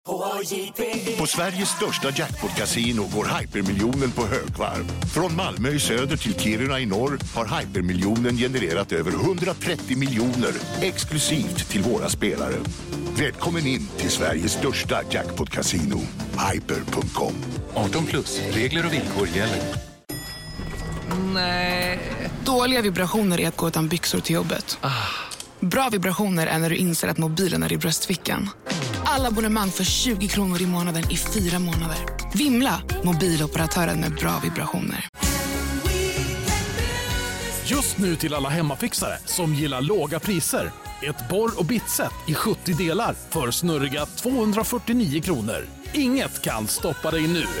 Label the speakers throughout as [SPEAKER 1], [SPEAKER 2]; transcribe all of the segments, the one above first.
[SPEAKER 1] På Sveriges största jackpot-casino går Hypermiljonen på högvarv. Från Malmö i söder till Kiruna i norr har Hypermiljonen genererat över 130 miljoner exklusivt till våra spelare. Välkommen in till Sveriges största jackpot-casino, hyper.com.
[SPEAKER 2] 18+, regler och villkor gäller.
[SPEAKER 3] Nej. Dåliga vibrationer är att gå utan byxor till jobbet. Bra vibrationer är när du inser att mobilen är i bröstfickan. Alla abonnemang för 20 kronor i månaden i 4 månader. Vimla, mobiloperatören med bra vibrationer.
[SPEAKER 4] Just nu till alla hemmafixare som gillar låga priser. Ett borr- och bitset i 70 delar för snurriga 249 kronor. Inget kan stoppa dig nu.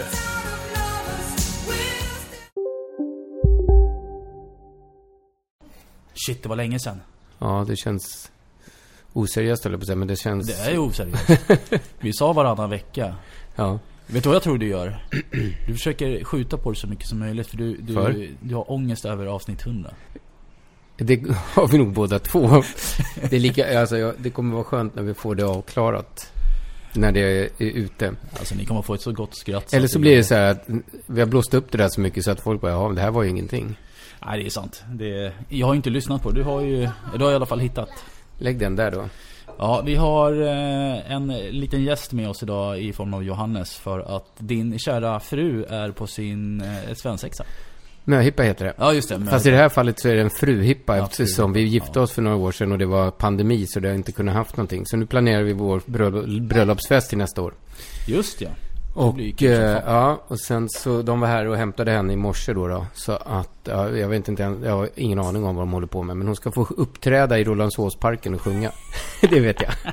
[SPEAKER 5] Shit, det var länge sedan.
[SPEAKER 6] Ja, det känns oseriöst, eller på sig, men det känns...
[SPEAKER 5] Det är ju oseriöst. Vi sa varannan vecka.
[SPEAKER 6] Ja.
[SPEAKER 5] Vet du vad jag tror du gör? Du försöker skjuta på det så mycket som möjligt. För du har ångest över avsnitt 100.
[SPEAKER 6] Det har vi nog båda två. Det är lika, alltså, det kommer vara skönt när vi får det avklarat. När det är ute.
[SPEAKER 5] Alltså ni kommer få ett så gott skratt.
[SPEAKER 6] Eller så blir det så här att vi har blåst upp det där så mycket så att folk bara, ja, det här var ju ingenting.
[SPEAKER 5] Nej, det är sant. Jag har inte lyssnat på det. Du har i alla fall hittat.
[SPEAKER 6] Lägg den där då.
[SPEAKER 5] Ja, vi har en liten gäst med oss idag i form av Johannes. För att din kära fru är på sin svensexa.
[SPEAKER 6] Möhippa heter det.
[SPEAKER 5] Ja, just det.
[SPEAKER 6] Fast i det här fallet så är det en fruhippa,
[SPEAKER 5] ja,
[SPEAKER 6] eftersom vi gifte oss för några år sedan och det var pandemi, så det har inte kunnat haft någonting. Så nu planerar vi vår bröllopsfest till nästa år.
[SPEAKER 5] Just ja.
[SPEAKER 6] Och ja, och sen så de var här och hämtade henne i morse då. Så att jag vet inte, jag har ingen aning om vad de håller på med, men hon ska få uppträda i Rålambshovsparken och sjunga. Det vet jag.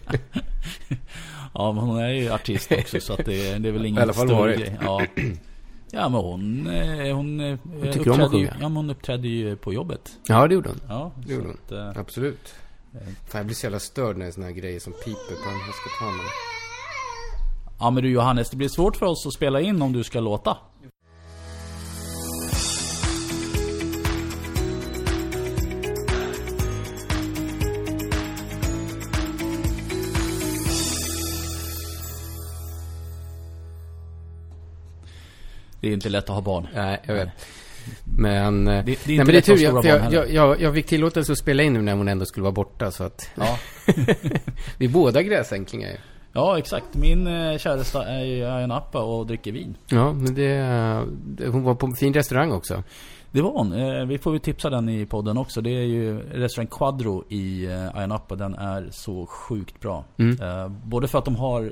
[SPEAKER 5] Ja, men hon är ju artist också, så att det är väl ingen
[SPEAKER 6] i alla fall
[SPEAKER 5] stor grej. Ja, men hon
[SPEAKER 6] tycker om att sjunga.
[SPEAKER 5] Ja, men hon uppträdde ju på jobbet.
[SPEAKER 6] Ja, det gjorde hon.
[SPEAKER 5] Ja,
[SPEAKER 6] det gjorde hon. Absolut. Fan, jag blir så jävla störd när det är såna här grejer som piper på en. Jag ska ta med det.
[SPEAKER 5] Ja, men du Johannes, det blir svårt för oss att spela in om du ska låta. Det är inte lätt att ha barn.
[SPEAKER 6] Nej, jag vet. Men det är
[SPEAKER 5] inte
[SPEAKER 6] men det är tur,
[SPEAKER 5] jag
[SPEAKER 6] fick tillåtelse att spela in nu när hon ändå skulle vara borta, så att
[SPEAKER 5] ja.
[SPEAKER 6] Vi är båda gräsänklingar.
[SPEAKER 5] Ja, exakt. Min käresta är i Ayia Napa och dricker vin.
[SPEAKER 6] Ja, men hon var på en fin restaurang också.
[SPEAKER 5] Det var hon. Vi får ju tipsa den i podden också. Det är ju restaurang Quadro i Ayia Napa. Den är så sjukt bra. Både för att de har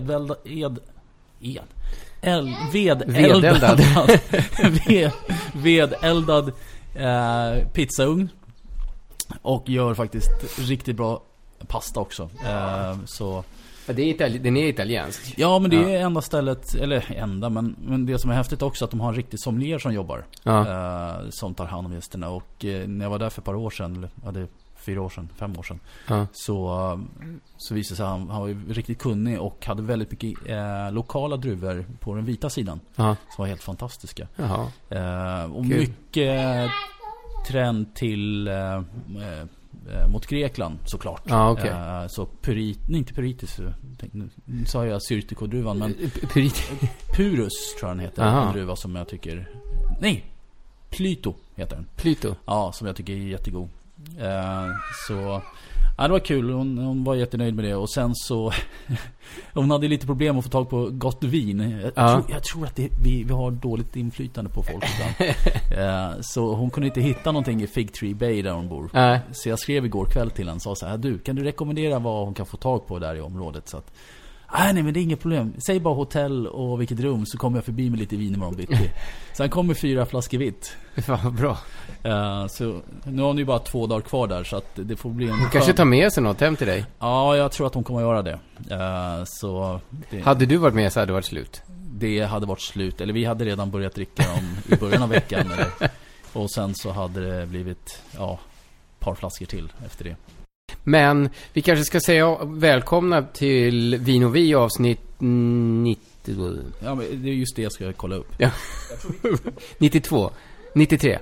[SPEAKER 5] vedeldad pizzaugn och gör faktiskt riktigt bra pasta också. Så
[SPEAKER 6] den är italiensk.
[SPEAKER 5] ja, men det är enda stället, eller enda, men det som är häftigt också att de har en riktig sommelier som jobbar, som tar hand om gästerna. Och när jag var där för ett par år sedan, eller 4 år sedan, 5 år sedan, så visade sig han var ju riktigt kunnig och hade väldigt mycket lokala druvor på den vita sidan som var helt fantastiska. Och mycket trend till mot Grekland såklart. Så inte Pyritis, nu sa jag Syrtiko-druvan, men Purus tror jag den heter. En druva som jag tycker, nej, Plyto heter den.
[SPEAKER 6] Plyto?
[SPEAKER 5] Ja, som jag tycker är jättegod. Så det var kul, hon var jättenöjd med det. Och sen så hon hade lite problem att få tag på gott vin. Jag tror att vi har dåligt inflytande på folk så hon kunde inte hitta någonting i Fig Tree Bay där hon bor. Så jag skrev igår kväll till henne och sa så här: du, kan du rekommendera vad hon kan få tag på där i området? Så att nej, men det är inget problem. Säg bara hotell och vilket rum, så kommer jag förbi med lite vin imorgon bitti. Sen kommer 4 flaskor vitt.
[SPEAKER 6] Fan, bra.
[SPEAKER 5] Så nu har hon ju bara 2 dagar kvar där, så att det får bli en
[SPEAKER 6] hon kanske tar med sig något hem till dig.
[SPEAKER 5] Ja, jag tror att hon kommer att göra det. Så
[SPEAKER 6] hade du varit med så hade det varit slut.
[SPEAKER 5] Det hade varit slut. Eller vi hade redan börjat dricka dem i början av veckan. Och sen så hade det blivit ett par flaskor till efter det.
[SPEAKER 6] Men vi kanske ska säga välkomna till Vin och Vi avsnitt 90.
[SPEAKER 5] Ja, men det är just det jag ska kolla upp.
[SPEAKER 6] Ja. 92, 93,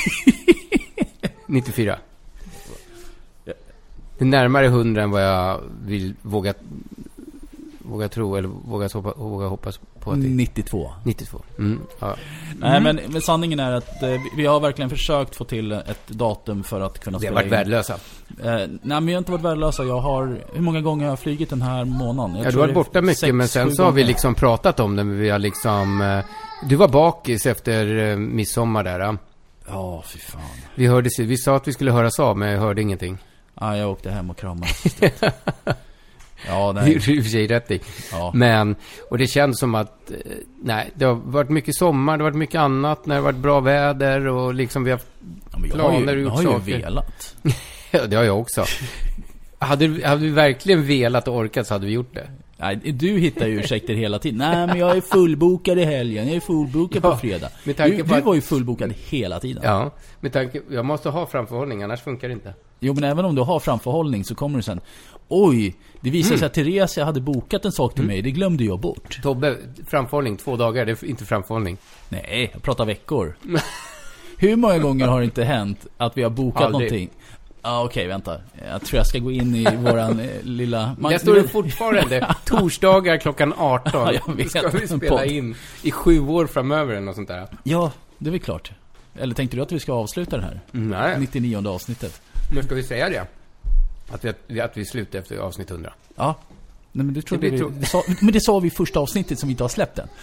[SPEAKER 6] 94. Det är närmare 100 än vad jag vill våga våga tro eller våga hoppas på att
[SPEAKER 5] 92.
[SPEAKER 6] Ja.
[SPEAKER 5] Nej, men sanningen är att vi har verkligen försökt få till ett datum för att kunna spela in.
[SPEAKER 6] Vi har varit värdelösa.
[SPEAKER 5] Nej, men jag har inte varit värdelösa. Hur många gånger har jag flygit den här månaden?
[SPEAKER 6] Du har varit borta mycket, men sen så har vi liksom pratat om det. Vi har liksom... Du var bakis efter midsommar där.
[SPEAKER 5] Ja, fy fan.
[SPEAKER 6] Vi sa att vi skulle höras av, men jag hörde ingenting.
[SPEAKER 5] Ja, jag åkte hem och kramade. Ja,
[SPEAKER 6] det är i och för sig rätt i.
[SPEAKER 5] Ja.
[SPEAKER 6] Men, och det känns som att det har varit mycket sommar, det har varit mycket annat när det har varit bra väder och liksom vi har planer ut saker.
[SPEAKER 5] Jag har ju velat.
[SPEAKER 6] Ja, det har jag också. Hade vi verkligen velat och orkat så hade vi gjort det.
[SPEAKER 5] Nej, du hittar ju ursäkter hela tiden. Nej, men jag är fullbokad i helgen. Jag är fullbokad på fredag. Du var ju fullbokad hela tiden.
[SPEAKER 6] Ja, jag måste ha framförhållning, annars funkar det inte.
[SPEAKER 5] Jo, men även om du har framförhållning så kommer du sen... Oj, det visar sig att Therese hade bokat en sak till mig. Det glömde jag bort.
[SPEAKER 6] Tobbe, framförhållning 2 dagar, det är inte framförhållning.
[SPEAKER 5] Nej, jag pratar veckor. Hur många gånger har det inte hänt att vi har bokat någonting? Okej, vänta. Jag tror jag ska gå in i våran lilla...
[SPEAKER 6] Jag står det fortfarande. Torsdagar klockan 18.
[SPEAKER 5] Ja, jag vet.
[SPEAKER 6] Ska vi spela in i 7 år framöver eller något sånt där?
[SPEAKER 5] Ja, det är väl klart. Eller tänkte du att vi ska avsluta det här?
[SPEAKER 6] Nej.
[SPEAKER 5] 99:e avsnittet.
[SPEAKER 6] Men ska vi säga det? Att vi slutar efter avsnitt 100?
[SPEAKER 5] Ja. Nej, men det sa vi i första avsnittet som vi inte har släppt än.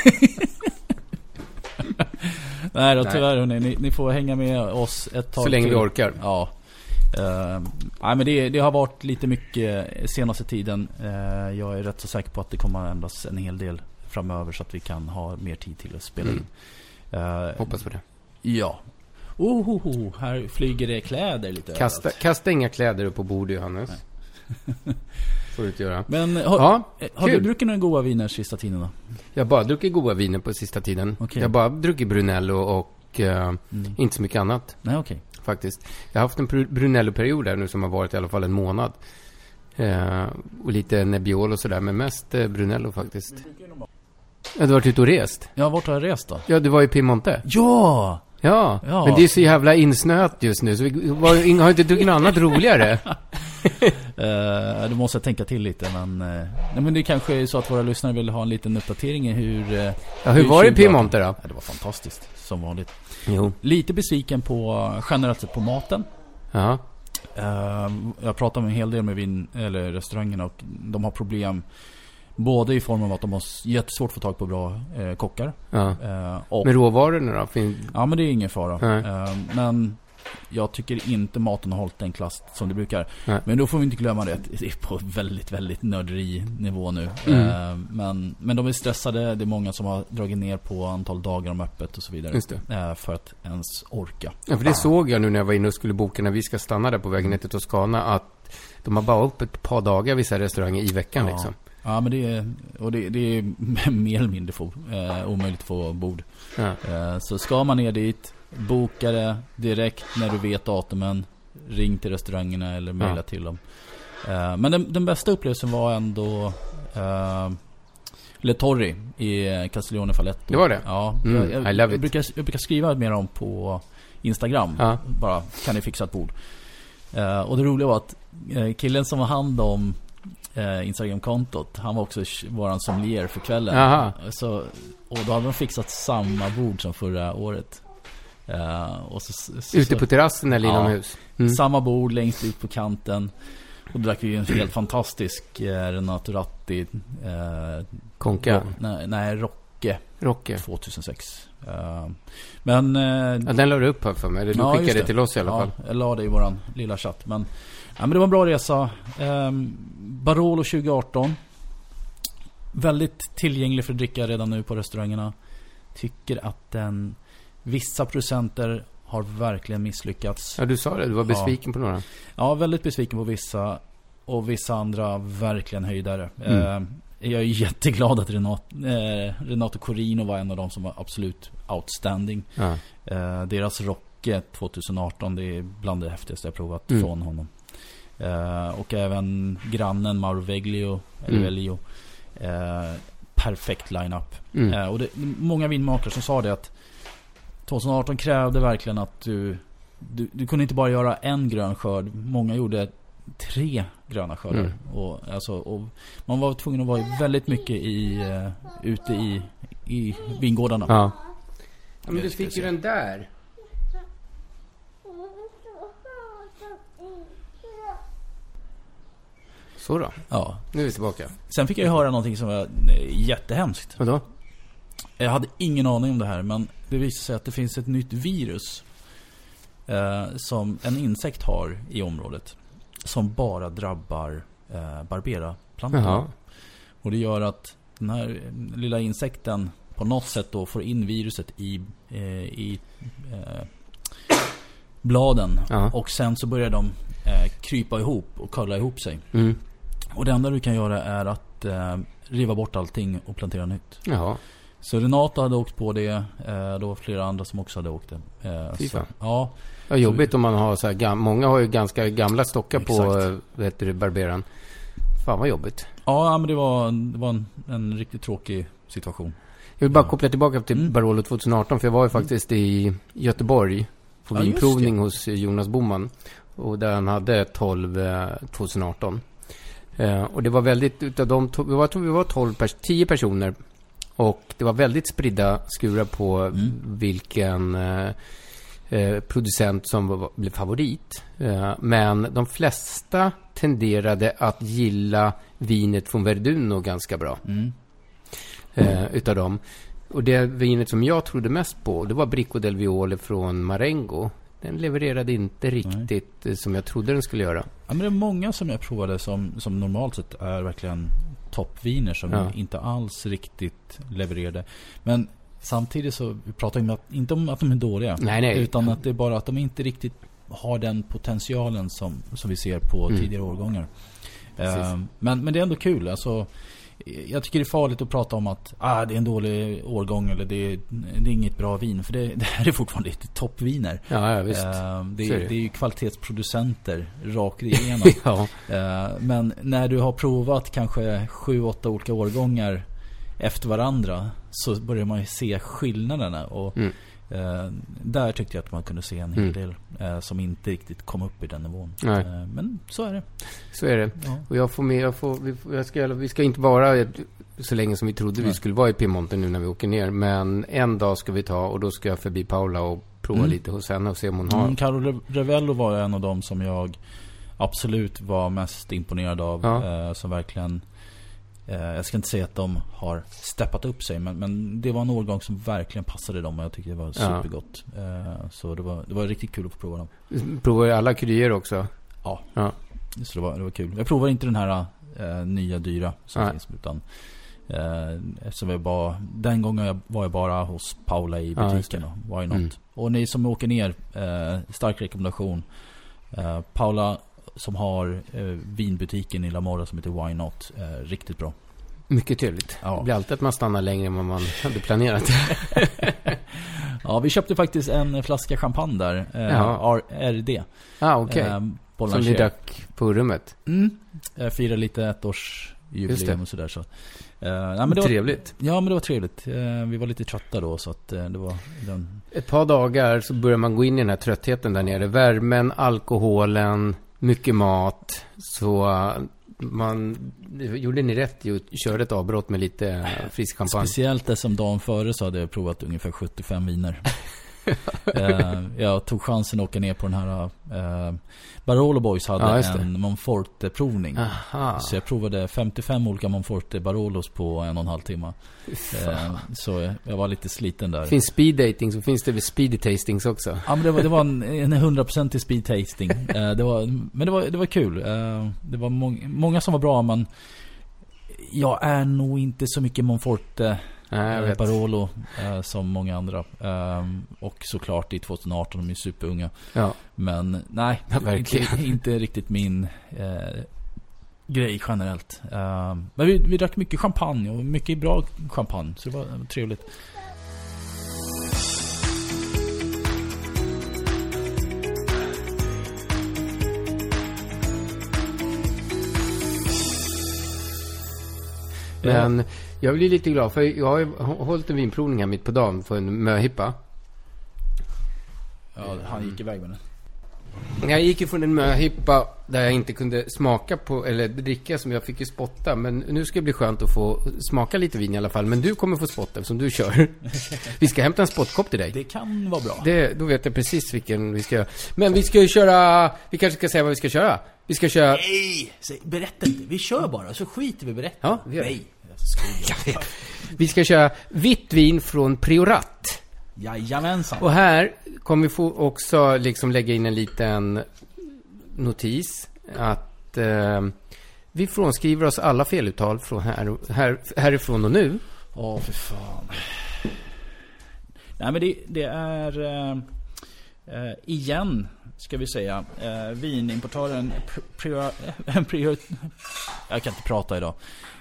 [SPEAKER 5] Nej då, tyvärr hörni, ni får hänga med oss ett tag.
[SPEAKER 6] Så länge vi orkar.
[SPEAKER 5] Ja. Nej, men det har varit lite mycket senaste tiden. Jag är rätt så säker på att det kommer att ändras en hel del framöver så att vi kan ha mer tid till att spela in.
[SPEAKER 6] Hoppas på det.
[SPEAKER 5] Ja. Här flyger det kläder lite.
[SPEAKER 6] Kasta inga kläder upp på bordet, Johannes. Får du inte göra.
[SPEAKER 5] Men har du druckit några goda viner sista tiden då?
[SPEAKER 6] Jag har bara druckit goda viner på sista tiden.
[SPEAKER 5] Okay.
[SPEAKER 6] Jag har bara druckit Brunello och inte så mycket annat.
[SPEAKER 5] Nej, okej.
[SPEAKER 6] Faktiskt. Jag har haft en Brunello-period där nu som har varit i alla fall en månad. Och lite Nebbiolo och sådär, men mest Brunello faktiskt. Ja, du har varit ute och rest.
[SPEAKER 5] Ja, vart har jag rest då?
[SPEAKER 6] Ja, du var i Piemonte. Ja, men det är så jävla insnöat just nu så vi har inte druckit något annat roligare.
[SPEAKER 5] Du måste tänka till lite, men det kanske är så att våra lyssnare vill ha en liten uppdatering i hur
[SPEAKER 6] var det i Piemonte då?
[SPEAKER 5] Ja, det var fantastiskt, som vanligt.
[SPEAKER 6] Jo.
[SPEAKER 5] Lite besviken på generellt sett på maten.
[SPEAKER 6] Ja.
[SPEAKER 5] Jag pratar med en hel del med restaurangerna och de har problem både i form av att de har jättesvårt att få tag på bra kockar.
[SPEAKER 6] Ja.
[SPEAKER 5] Och,
[SPEAKER 6] med råvarorna då?
[SPEAKER 5] Ja, men det är ingen fara. Men jag tycker inte maten har hållit den klass som det brukar. Nej. Men då får vi inte glömma det. Det är på väldigt, väldigt nörderi nivå nu. Men de är stressade. Det är många som har dragit ner på antal dagar om öppet och så vidare.
[SPEAKER 6] Just det.
[SPEAKER 5] För att ens orka.
[SPEAKER 6] Ja, för det såg jag nu när jag var inne och skulle boka när vi ska stanna där på vägen ner till Toscana, att de har bara upp ett par dagar vissa restauranger i veckan liksom.
[SPEAKER 5] Ja, men det är mer eller mindre omöjligt att få bord. Ja. Så ska man ner dit, boka det direkt när du vet datumen, ring till restaurangerna eller mejla till dem. Men den bästa upplevelsen var ändå Le Torri i Castiglione Falletto.
[SPEAKER 6] Det var det?
[SPEAKER 5] Ja.
[SPEAKER 6] I love it.
[SPEAKER 5] Jag brukar skriva mer om på Instagram. Ja. Bara, kan ni fixa ett bord? Och det roliga var att killen som har hand om Instagram-kontot, han var också våran sommelier för kvällen. Och då hade de fixat samma bord som förra året. Och
[SPEAKER 6] ute på terrassen eller inomhus?
[SPEAKER 5] Samma bord längst ut på kanten. Och då drack vi en helt fantastisk Renato Ratti
[SPEAKER 6] Conca?
[SPEAKER 5] Nej, Rocke 2006. Men
[SPEAKER 6] den la du upp här för mig. Eller du skickade det till oss i alla fall.
[SPEAKER 5] Jag la det i våran lilla chatt. Men det var en bra resa. Barolo 2018. Väldigt tillgänglig för att dricka redan nu på restaurangerna. Tycker att vissa procenter har verkligen misslyckats.
[SPEAKER 6] Ja, du sa det. Du var besviken på några.
[SPEAKER 5] Ja, väldigt besviken på vissa. Och vissa andra verkligen höjdare. Jag är jätteglad att Renato Corino var en av dem som var absolut outstanding. Deras Rocke 2018, det är bland det häftigaste jag provat från honom. Och även grannen Mauro Veglio, perfekt line-up. Och det många vinmakare som sa det, att 2018 krävde verkligen att du kunde inte bara göra en grön skörd. Många gjorde 3 gröna skördar. Och man var tvungen att vara väldigt mycket ute i vingårdarna.
[SPEAKER 6] Ja. Men du fick ju den där. Så då.
[SPEAKER 5] Ja.
[SPEAKER 6] Nu är vi tillbaka.
[SPEAKER 5] Sen fick jag ju höra någonting som var jättehemskt.
[SPEAKER 6] Vadå?
[SPEAKER 5] Jag hade ingen aning om det här, men det visade sig att det finns ett nytt virus som en insekt har i området som bara drabbar barberaplantor.
[SPEAKER 6] Jaha.
[SPEAKER 5] Och det gör att den här lilla insekten på något sätt då får in viruset i bladen.
[SPEAKER 6] Ja.
[SPEAKER 5] Och sen så börjar de krypa ihop och kalla ihop sig.
[SPEAKER 6] Mm.
[SPEAKER 5] Och det enda du kan göra är att riva bort allting och plantera nytt.
[SPEAKER 6] Jaha.
[SPEAKER 5] Så Renato hade åkt på det. Då var flera andra som också hade åkt det. Ja.
[SPEAKER 6] Ja, jobbigt om man har så här många har ju ganska gamla stockar.
[SPEAKER 5] Exakt.
[SPEAKER 6] På barberaren. Fan vad jobbigt.
[SPEAKER 5] Ja, men det var en riktigt tråkig situation.
[SPEAKER 6] Jag vill bara koppla tillbaka till Barolo 2018, för jag var ju faktiskt i Göteborg på vinprovning hos Jonas Boman, och där han hade 12 2018. Och det var väldigt, utav dem vi var 10 personer, och det var väldigt spridda skurar på vilken producent som blev favorit. Men de flesta tenderade att gilla vinet från Verduno ganska bra. Utav dem. Och det vinet som jag trodde mest på, det var Bricco del Viole från Marengo. Den levererade inte riktigt som jag trodde den skulle göra. Ja,
[SPEAKER 5] men det är många som jag provade som normalt sett är verkligen toppviner som inte alls riktigt levererade. Men samtidigt så pratar vi inte om att de är dåliga.
[SPEAKER 6] Nej.
[SPEAKER 5] Utan att det är bara att de inte riktigt har den potentialen som vi ser på tidigare årgångar. Men det är ändå kul. Alltså, jag tycker det är farligt att prata om att det är en dålig årgång eller det är inget bra vin, för det här är fortfarande lite toppviner.
[SPEAKER 6] Ja, visst.
[SPEAKER 5] Det är ju kvalitetsproducenter rakt igenom. Men när du har provat kanske 7-8 olika årgångar efter varandra, så börjar man ju se skillnaderna, och där tyckte jag att man kunde se en hel del som inte riktigt kom upp i den nivån. Men så är det.
[SPEAKER 6] Så är det. Ja. Och vi ska inte vara så länge som vi trodde vi skulle vara i Piemonte nu när vi åker ner, men en dag ska vi ta, och då ska jag förbi Paula och prova lite hos henne och se om hon har.
[SPEAKER 5] Carlo Revello var en av dem som jag absolut var mest imponerad av, som verkligen, jag ska inte säga att de har steppat upp sig, men det var en årgång som verkligen passade dem, och jag tyckte det var supergott. Så det var riktigt kul att få prova dem.
[SPEAKER 6] Provar alla kryer också?
[SPEAKER 5] Ja. Så det var kul. Jag provar inte den här nya dyra som finns, utan den gången var jag bara hos Paula i butiken. Why not? Och ni som åker ner, stark rekommendation. Paula som har vinbutiken i La Mora som heter Why Not, riktigt bra.
[SPEAKER 6] Mycket trevligt. Det blir alltid att man stannar längre än vad man hade planerat.
[SPEAKER 5] Ja, vi köpte faktiskt en flaska champagne där, RD.
[SPEAKER 6] Okej. Som vi drack på rummet.
[SPEAKER 5] Firar lite 1-årsjubileum och sådär. Så.
[SPEAKER 6] Men det var trevligt.
[SPEAKER 5] Ja, men det var trevligt. Vi var lite trötta då, så att det var
[SPEAKER 6] ett par dagar så börjar man gå in i den här tröttheten där nere. Värmen, alkoholen, mycket mat. Så gjorde ni rätt i att köra ett avbrott med lite frisk champagne.
[SPEAKER 5] Speciellt det som dagen före så hade jag provat ungefär 75 viner. Jag tog chansen att åka ner på den här Barolo Boys hade en Monforte-provning. Så jag provade 55 olika Monforte Barolos på 1,5 timme. Så jag var lite sliten där.
[SPEAKER 6] Finns speed dating, så finns det väl speed tastings också.
[SPEAKER 5] Ja, men det var en 100% speed tasting. Det var kul. Det var många som var bra, men jag är nog inte så mycket Monforte Barolo som många andra. Och såklart i 2018, de är superunga. Men nej, inte riktigt min grej generellt. Men vi drack mycket champagne, och mycket bra champagne, så det var trevligt.
[SPEAKER 6] Men jag blir lite glad, för jag har hållit en vinprovning här mitt på dagen för en möhippa.
[SPEAKER 5] Ja, han gick iväg med den.
[SPEAKER 6] Jag gick ju från en möhippa där jag inte kunde smaka på, eller dricka, som jag fick ju spotta. Men nu ska det bli skönt att få smaka lite vin i alla fall. Men du kommer få spotta som du kör. Vi ska hämta en spottkopp till dig.
[SPEAKER 5] Det kan vara bra.
[SPEAKER 6] Då vet jag precis vilken vi ska göra. Men vi ska ju köra, vi kanske ska säga vad vi ska köra. Vi ska köra...
[SPEAKER 5] Nej, berätta inte. Vi kör bara, så skiter vi berätta.
[SPEAKER 6] Ja, vi gör det.
[SPEAKER 5] Nej,
[SPEAKER 6] jag vet. Vi ska köra vitt vin från Priorat.
[SPEAKER 5] Jajamensan.
[SPEAKER 6] Och här kommer vi få också liksom lägga in en liten notis att vi frånskriver oss alla feluttal från härifrån och nu.
[SPEAKER 5] För fan. Nej, men det är igen ska vi säga vinimportören jag kan inte prata idag.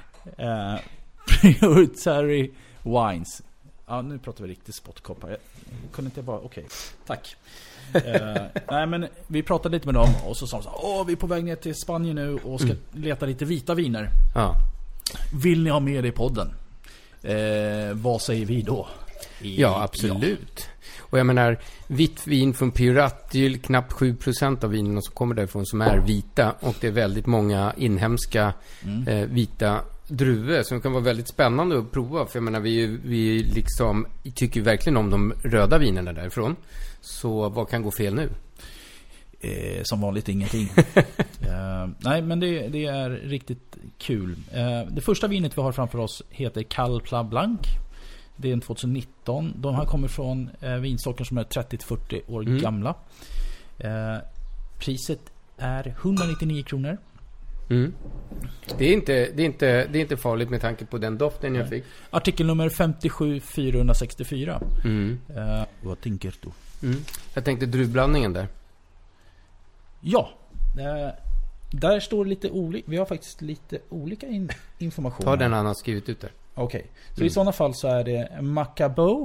[SPEAKER 5] Prioritary Wines. Ja, nu pratar vi riktigt spottkoppar. Jag kunde inte bara, okej. Tack. Nej, men vi pratade lite med dem och så sa de så vi är på väg ner till Spanien nu och ska leta lite vita viner.
[SPEAKER 6] Ja.
[SPEAKER 5] Vill ni ha med det i podden? Vad säger vi då?
[SPEAKER 6] Ja, absolut. Och jag menar, vitt vin från Priorat, det är ju knappt 7% av vinen som kommer därifrån som är vita. Och det är väldigt många inhemska vita druvor som kan vara väldigt spännande att prova. För jag menar, vi liksom tycker verkligen om de röda vinerna därifrån. Så vad kan gå fel nu?
[SPEAKER 5] Som vanligt ingenting. Nej, men det är riktigt kul. Det första vinet vi har framför oss heter Calpla Blanc. Det är en 2019. De här kommer från vinsorter som är 30-40 år gamla. Priset är 199 kronor.
[SPEAKER 6] Det är inte farligt med tanke på den doften jag fick.
[SPEAKER 5] Artikelnummer 57464. Vad tänker du?
[SPEAKER 6] Jag tänkte druvblandningen där.
[SPEAKER 5] Ja. Där står lite olika. Vi har faktiskt lite olika information.
[SPEAKER 6] Ta den han har skrivit ut där.
[SPEAKER 5] Okej. Så i sådana fall så är det Macabeu.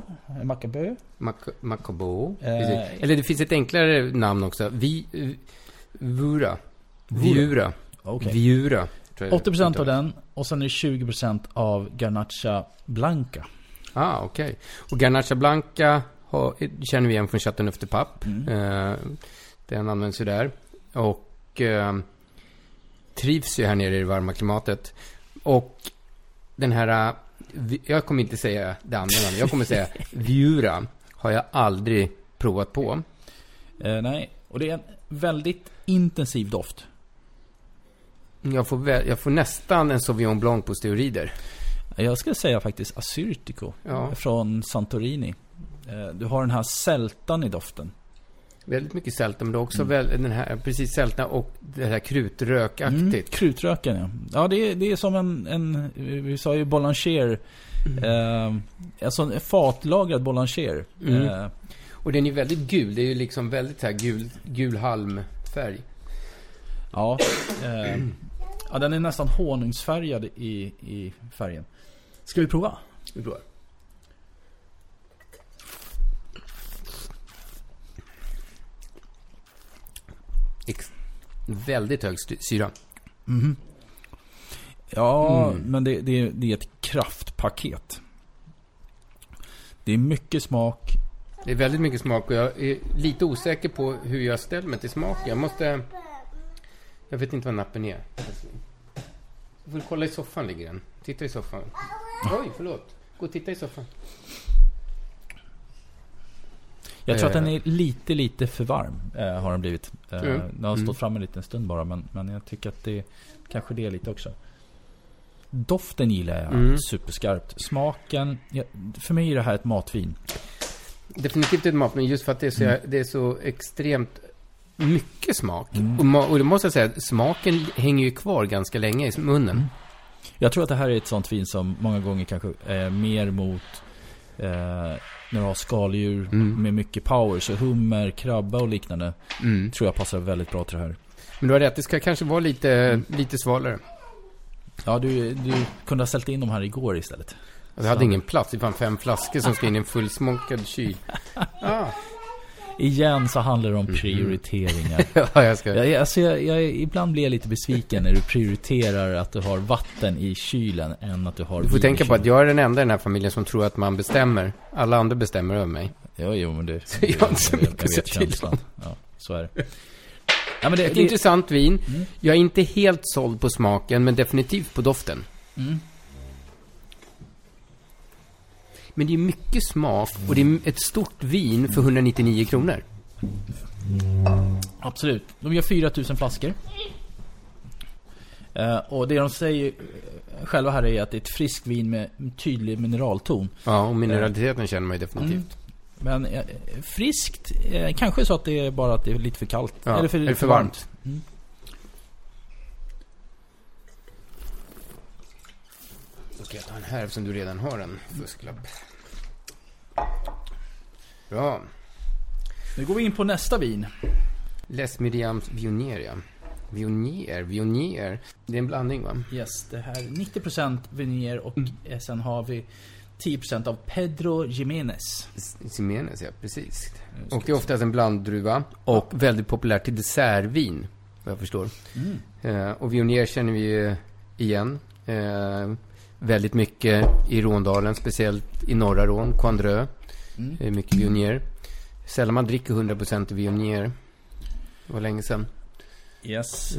[SPEAKER 6] Eller det finns ett enklare namn också. Viura.
[SPEAKER 5] Okay.
[SPEAKER 6] Viura.
[SPEAKER 5] 80% av den. Och sen är det 20% av Garnacha Blanca.
[SPEAKER 6] Okej. Och Garnacha Blanca känner vi igen från Chateauneuf de Pape. Den används ju där. Och trivs ju här nere i det varma klimatet. Och den här, jag kommer inte säga det andra namnet, jag kommer säga Viura har jag aldrig provat på.
[SPEAKER 5] Nej, och det är en väldigt intensiv doft.
[SPEAKER 6] Jag får nästan en Sauvignon Blanc på steroider.
[SPEAKER 5] Jag ska säga faktiskt Assyrtiko från Santorini. Du har den här sältan i doften.
[SPEAKER 6] Väldigt mycket sälta, men det är också den här precis sälta och det här krutrökaktigt.
[SPEAKER 5] Krutröken, ja. Ja, det är som en vi sa ju Boulanger. Alltså en fatlagrad Boulanger.
[SPEAKER 6] Och den är väldigt gul. Det är ju liksom väldigt så här gul halmfärg.
[SPEAKER 5] Ja. Ja, den är nästan honungsfärgad i färgen. Ska vi prova?
[SPEAKER 6] Vi provar. Väldigt hög syra.
[SPEAKER 5] Ja, men det är ett kraftpaket. Det är mycket smak.
[SPEAKER 6] Det är väldigt mycket smak och jag är lite osäker på hur jag ställer mig till smaken. Jag vet inte vad nappen är. Jag får kolla i soffan, ligger den. Titta i soffan. Oj, förlåt. Gå och titta i soffan.
[SPEAKER 5] Jag tror att den är lite för varm har den blivit. Den har stått fram en liten stund bara, men jag tycker att det kanske det är lite också. Doften gillar jag superskarpt. Smaken, för mig är det här ett matvin.
[SPEAKER 6] Definitivt ett matvin, just för att det är så extremt mycket smak. Och det måste jag säga, smaken hänger ju kvar ganska länge i munnen.
[SPEAKER 5] Jag tror att det här är ett sånt vin som många gånger kanske är mer mot när du har skaldjur med mycket power, så hummer, krabba och liknande tror jag passar väldigt bra till det här.
[SPEAKER 6] Men du har rätt, det ska kanske vara lite svalare.
[SPEAKER 5] Ja, du kunde ha ställt in de här igår istället.
[SPEAKER 6] Jag hade ingen plats, det fann 5 flaskor som ska in i en fullsmonkad kyl.
[SPEAKER 5] Igen så handlar det om prioriteringar. Ibland blir jag lite besviken när du prioriterar att du har vatten i kylen än att du har.
[SPEAKER 6] Du får tänka på att jag är den enda i den här familjen som tror att man bestämmer. Alla andra bestämmer över mig.
[SPEAKER 5] Jo, men det
[SPEAKER 6] jag har inte så mycket att säga till om.
[SPEAKER 5] Ja, så är det. Ja, men
[SPEAKER 6] Ett intressant vin. Jag är inte helt såld på smaken, men definitivt på doften. Men det är mycket smak och det är ett stort vin för 199 kronor.
[SPEAKER 5] Absolut. De gör 4000 flaskor. Och det de säger själva här är att det är ett friskt vin med tydlig mineralton.
[SPEAKER 6] Ja, och mineraliteten känner man ju definitivt.
[SPEAKER 5] Men friskt, kanske så att det är bara att det är lite för kallt.
[SPEAKER 6] Ja,
[SPEAKER 5] eller för varmt.
[SPEAKER 6] Okej, ta en här eftersom du redan har en fusklapp. Bra.
[SPEAKER 5] Nu går vi in på nästa vin.
[SPEAKER 6] Les Miriams Viognier. Viognier. Det är en blandning, va?
[SPEAKER 5] Yes, det här är 90% Viognier och sen har vi 10% av Pedro Jiménez.
[SPEAKER 6] Jiménez, ja, precis. Och det är oftast en blanddruva och väldigt populärt till dessertvin, vad jag förstår. Och Viognier känner vi ju igen. Väldigt mycket i Råndalen, speciellt i norra Rån, Coindreux. Mycket Viognier. Sällan man dricker 100% Viognier. Det var länge sedan.
[SPEAKER 5] Yes.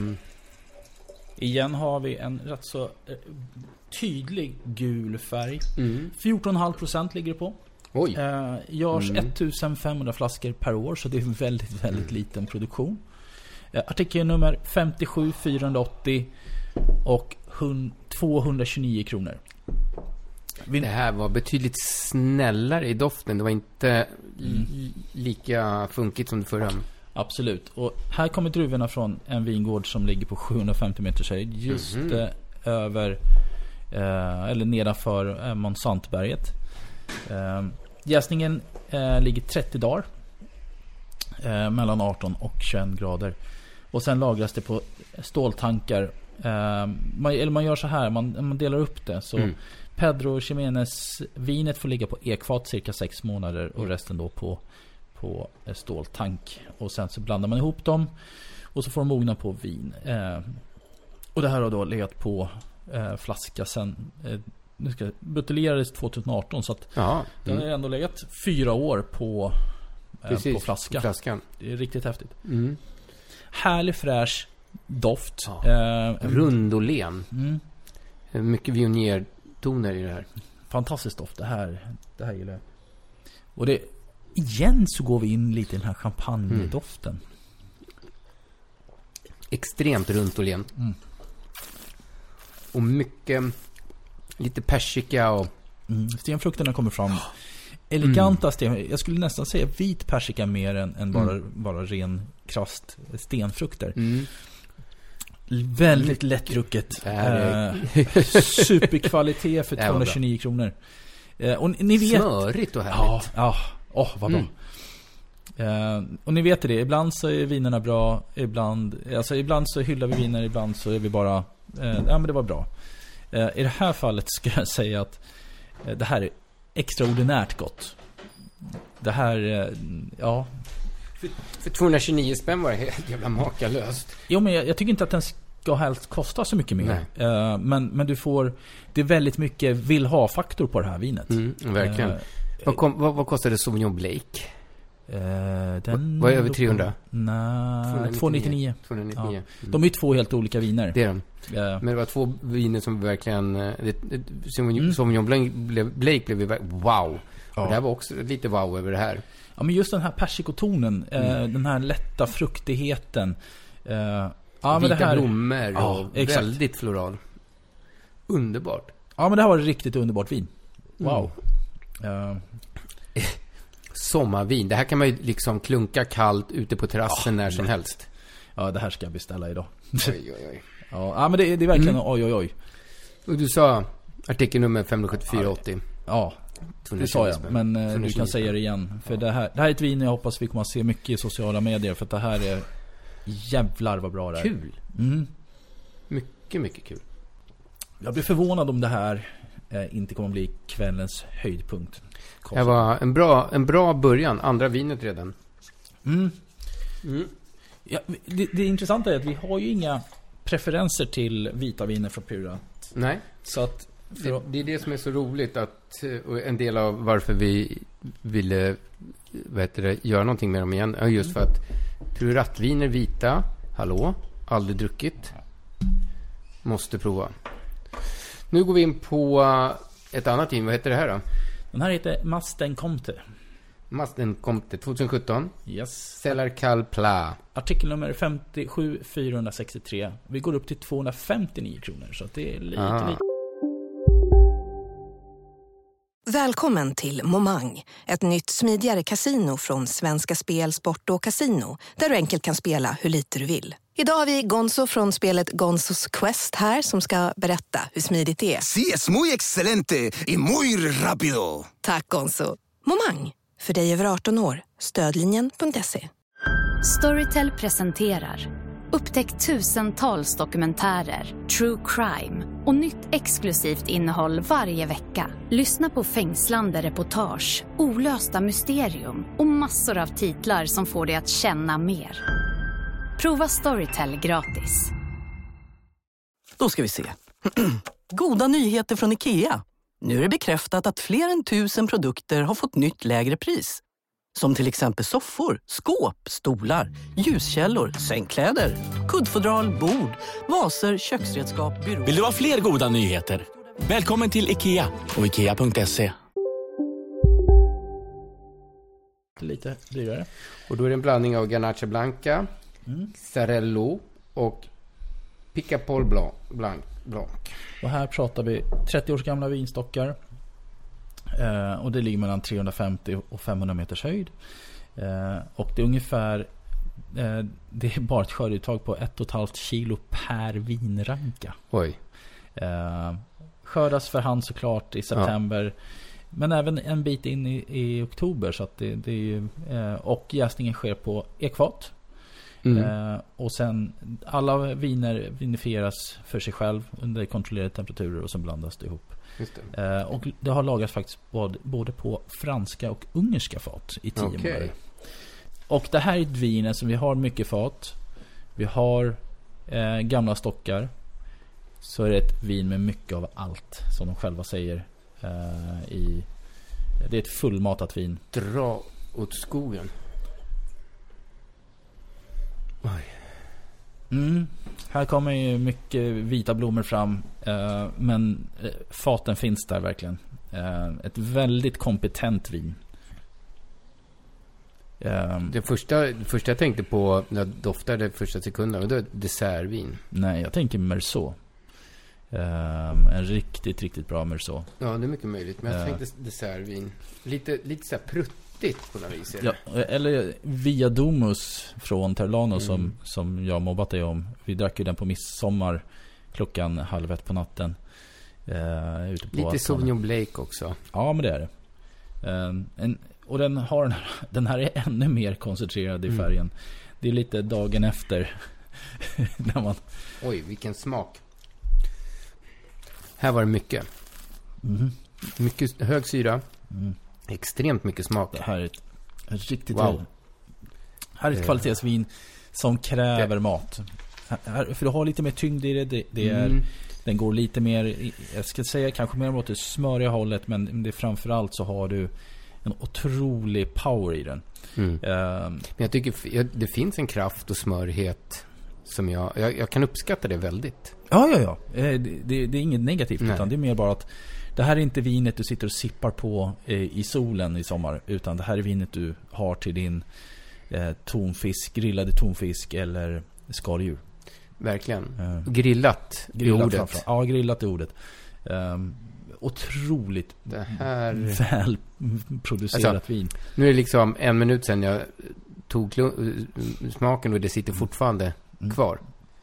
[SPEAKER 5] Igen har vi en rätt så tydlig gul färg. 14,5% ligger det på.
[SPEAKER 6] Oj.
[SPEAKER 5] Görs 1500 flaskor per år, så det är en väldigt, väldigt liten produktion. Artikelnummer 57480 och 229 kronor.
[SPEAKER 6] Det här var betydligt snällare i doften. Det var inte lika funkigt som det förra.
[SPEAKER 5] Absolut. Och här kommer druvorna från en vingård som ligger på 750 meters höjd. Just över eller nedanför Monsantoberget. Jäsningen ligger 30 dagar. Mellan 18 och 21 grader. Och sen lagras det på ståltankar. Man gör så här. Man delar upp det. Så Pedro Jiménez vinet får ligga på ekfat cirka 6 månader. Och resten då på ståltank. Och sen så blandar man ihop dem. Och så får de mogna på vin. Och det här har då legat på flaska sen buteljerades 2018. Så att den har ändå legat 4 år på flaska.
[SPEAKER 6] Flaskan.
[SPEAKER 5] Det är riktigt häftigt. Härlig fräsch doft.
[SPEAKER 6] Rund och len. Mycket Viognier-toner i det här.
[SPEAKER 5] Fantastiskt doft. Det här gillar jag. Och det igen så går vi in lite i den här champagne-doften. Extremt
[SPEAKER 6] runt och len. Och mycket lite persika och
[SPEAKER 5] stenfrukterna kommer fram. Eleganta sten. Jag skulle nästan säga vit persika mer än bara ren krasst stenfrukter. Väldigt lättdrucket. Superkvalitet för 229 kronor. Och ni vet,
[SPEAKER 6] smörigt och härligt.
[SPEAKER 5] Vad bra. Och ni vet det, ibland så är vinerna bra, ibland så hyllar vi viner, ibland så är vi bara men det var bra. I det här fallet ska jag säga att det här är extraordinärt gott. Det här
[SPEAKER 6] för 229 spänn var det helt jävla makalöst.
[SPEAKER 5] Jo, men jag tycker inte att den ska helst kosta så mycket mer. Men du får, det är väldigt mycket vill ha-faktor på det här vinet.
[SPEAKER 6] Verkligen. Vad kostade Sauvignon Blake?
[SPEAKER 5] Den
[SPEAKER 6] var över 300?
[SPEAKER 5] Nej, 299.
[SPEAKER 6] Ja.
[SPEAKER 5] De är ju 2 helt olika viner.
[SPEAKER 6] Det är de. Men det var 2 viner som verkligen Sauvignon Blake blev wow. Och det här var också lite wow över det här.
[SPEAKER 5] Ja, men just den här persikotonen, den här lätta fruktigheten.
[SPEAKER 6] Vita
[SPEAKER 5] men det här,
[SPEAKER 6] blommor och väldigt floral. Underbart.
[SPEAKER 5] Ja, men det här var ett riktigt underbart vin. Wow.
[SPEAKER 6] Sommarvin. Det här kan man ju liksom klunka kallt ute på terrassen när som helst.
[SPEAKER 5] Ja, det här ska jag beställa idag.
[SPEAKER 6] Oj.
[SPEAKER 5] Ja, men det är verkligen oj.
[SPEAKER 6] Och du sa artikelnummer 57480.
[SPEAKER 5] Ja, det sa jag. Men du kan säga det igen. För det här är ett vin jag hoppas vi kommer att se mycket i sociala medier. För att det här är jävlar vad bra det är.
[SPEAKER 6] Kul. Mycket, mycket kul.
[SPEAKER 5] Jag blir förvånad om det här inte kommer att bli kvällens höjdpunkt.
[SPEAKER 6] Det var en bra början. Andra vinet redan.
[SPEAKER 5] Ja, det intressanta är att vi har ju inga preferenser till vita viner från Pura.
[SPEAKER 6] Nej.
[SPEAKER 5] Så att
[SPEAKER 6] det är det som är så roligt att, och en del av varför vi ville göra någonting med dem igen. Just för att Trurattviner vita. Hallå? Aldrig druckit. Måste prova. Nu går vi in på ett annat vin. Vad heter det här då?
[SPEAKER 5] Den här heter Masten Comte.
[SPEAKER 6] Masten Comte 2017.
[SPEAKER 5] Yes.
[SPEAKER 6] Cellar Cal Pla.
[SPEAKER 5] Artikelnummer 57463. Vi går upp till 259 kronor. Så att det är lite.
[SPEAKER 7] Välkommen till Momang, ett nytt smidigare kasino från Svenska Spel, Sport och Casino, där du enkelt kan spela hur lite du vill. Idag har vi Gonzo från spelet Gonzos Quest här som ska berätta hur smidigt det är.
[SPEAKER 8] Sí, es muy excelente y muy rápido.
[SPEAKER 7] Tack Gonzo. Momang, för dig över 18 år. Stödlinjen.se.
[SPEAKER 9] Storytel presenterar upptäck tusentals dokumentärer, true crime och nytt exklusivt innehåll varje vecka. Lyssna på fängslande reportage, olösta mysterium och massor av titlar som får dig att känna mer. Prova Storytel gratis.
[SPEAKER 10] Då ska vi se. Goda nyheter från IKEA. Nu är det bekräftat att fler än 1000 produkter har fått nytt lägre pris. Som till exempel soffor, skåp, stolar, ljuskällor, sängkläder, kuddfodral, bord, vaser, köksredskap, byråer.
[SPEAKER 11] Vill du ha fler goda nyheter? Välkommen till IKEA och IKEA.se.
[SPEAKER 5] Lite dyrare.
[SPEAKER 6] Och då är det en blandning av Garnacha Blanca, Xarello och Picapol Blanc.
[SPEAKER 5] Och här pratar vi 30 års gamla vinstockar. Och det ligger mellan 350 och 500 meters höjd. Och det är ungefär det är bara ett skördeuttag på 1,5 kilo per vinranka.
[SPEAKER 6] Oj.
[SPEAKER 5] Skördas för hand såklart i september. Ja. Men även en bit in i oktober. Så att det är ju, och jäsningen sker på ekfat. Och sen alla viner vinifieras för sig själv under kontrollerade temperaturer och sen blandas det ihop.
[SPEAKER 6] Just det.
[SPEAKER 5] Och det har lagats faktiskt både på franska och ungerska fat i 10 månader. Och det här är ett vin som vi har mycket fat. Vi har gamla stockar. Så är det ett vin med mycket av allt, som de själva säger. Det är ett fullmatat vin.
[SPEAKER 6] Dra åt skogen. Oj.
[SPEAKER 5] Här kommer ju mycket vita blommor fram, men faten finns där verkligen. Ett väldigt kompetent vin.
[SPEAKER 6] Det första jag tänkte på när jag doftade första sekunden, det var dessertvin.
[SPEAKER 5] Nej, jag tänker Merceau. En riktigt bra Merceau.
[SPEAKER 6] Ja, det är mycket möjligt, men jag tänkte dessertvin. Lite så här pruttigt på något vis.
[SPEAKER 5] Ja, eller Via Domus från Terlano som jag mobbat dig om. Vi drack ju den på midsommar 1:30 på natten. Ute på
[SPEAKER 6] lite Sauvignon Blake också.
[SPEAKER 5] Ja, men det är det. Och den här är ännu mer koncentrerad i färgen. Det är lite dagen efter. När man...
[SPEAKER 6] Oj, vilken smak. Här var det mycket. Mycket hög syra. Extremt mycket smak.
[SPEAKER 5] Det här är ett riktigt här är ett kvalitetsvin som kräver mat. För du har lite mer tyngd i det. Den går lite mer, jag ska säga kanske mer mot det smöriga hållet, men det framförallt så har du en otrolig power i den.
[SPEAKER 6] Men jag tycker det finns en kraft och smörighet som jag kan uppskatta det väldigt.
[SPEAKER 5] Ja. Det är inget negativt. Nej. Utan det är mer bara att det här är inte vinet du sitter och sippar på i solen i sommar, utan det här är vinet du har till din tonfisk, grillade tonfisk eller skaldjur.
[SPEAKER 6] Verkligen. Grillat i ordet.
[SPEAKER 5] Ja, grillat i ordet. Otroligt väl producerat vin.
[SPEAKER 6] Nu är det liksom 1 minut sedan jag tog smaken och det sitter fortfarande kvar.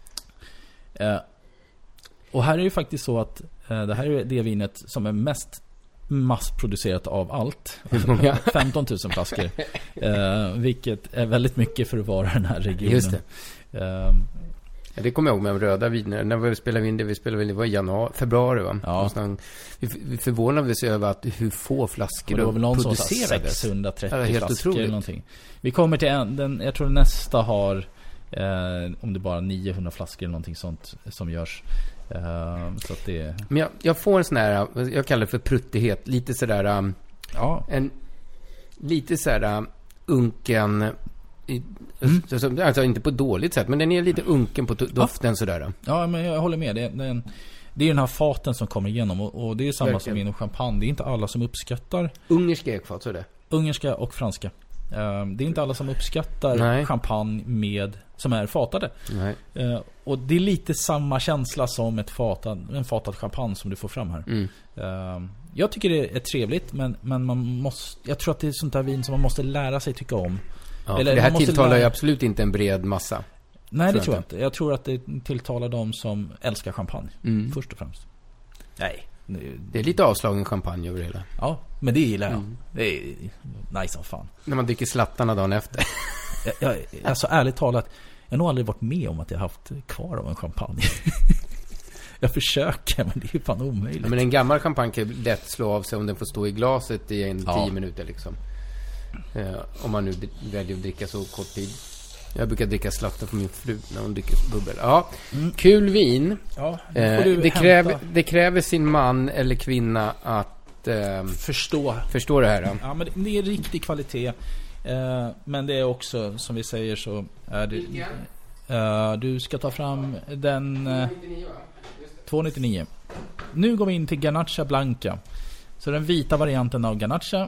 [SPEAKER 5] Och här är det faktiskt så att det här är det vinet som är mest massproducerat av allt. 15 000 flaskor. Vilket är väldigt mycket för att vara den här regionen.
[SPEAKER 6] Just det. Det kommer jag ihåg med de röda viner. När vi spelade in det var februari va?
[SPEAKER 5] Ja.
[SPEAKER 6] Vi förvånades över att hur få flaskor
[SPEAKER 5] det var väl någon
[SPEAKER 6] producerades.
[SPEAKER 5] 630 flaskor eller någonting. Vi kommer till jag tror nästa har om det bara 900 flaskor eller någonting sånt som görs. Så att det...
[SPEAKER 6] Men jag får en sån här, jag kallar det för pruttighet, lite sådär lite sådär unken Alltså inte på dåligt sätt, men den är lite unken på doften sådär.
[SPEAKER 5] Ja, men jag håller med. Det är den här faten som kommer igenom, och det är samma som vin och champagne. Det är inte alla som uppskattar
[SPEAKER 6] ungerska ekfat, så är det.
[SPEAKER 5] Ungerska och franska. Det är inte alla som uppskattar champagne som är fatade. Och det är lite samma känsla som en fatad champagne som du får fram här. Jag tycker det är trevligt, men jag tror att det är sånt där vin som man måste lära sig tycka om.
[SPEAKER 6] Ja, eller det här tilltalar ju absolut inte en bred massa.
[SPEAKER 5] Nej, det tror jag inte. Jag tror att det tilltalar de som älskar champagne först och främst. Nej.
[SPEAKER 6] Det är lite avslagen champagne över det hela.
[SPEAKER 5] Ja, men det gillar jag. Det är nice som fan.
[SPEAKER 6] När man dricker slattarna dagen efter.
[SPEAKER 5] Alltså ärligt talat, jag har nog aldrig varit med om att jag haft kvar av en champagne. Jag försöker, men det är fan omöjligt.
[SPEAKER 6] Men en gammal champagne kan lätt slå av sig om den får stå i glaset i 10 minuter liksom. Om man nu väljer att dricka så kort tid. Jag brukar dricka slattar för min fru när hon dricker bubbel. Ja, kul vin.
[SPEAKER 5] Ja,
[SPEAKER 6] det kräver sin man eller kvinna att förstå det här. Då.
[SPEAKER 5] Ja, men det är riktig kvalitet. Men det är också, som vi säger, så är det... du ska ta fram den... 2,99. Nu går vi in till Garnacha Blanca. Så den vita varianten av Garnacha.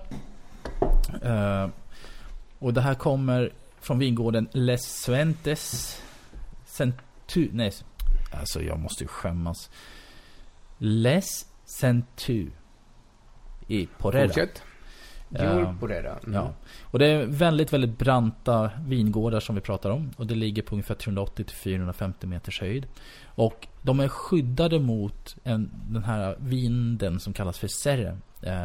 [SPEAKER 5] Och det här kommer från vingården Les Suentes Centu. Nej, alltså jag måste ju skämmas. Les Centu i Porrera.
[SPEAKER 6] Porrera.
[SPEAKER 5] Ja. Och det är väldigt, väldigt branta vingårdar som vi pratar om. Och det ligger på ungefär 380-450 meters höjd. Och de är skyddade mot den här vinden som kallas för serre.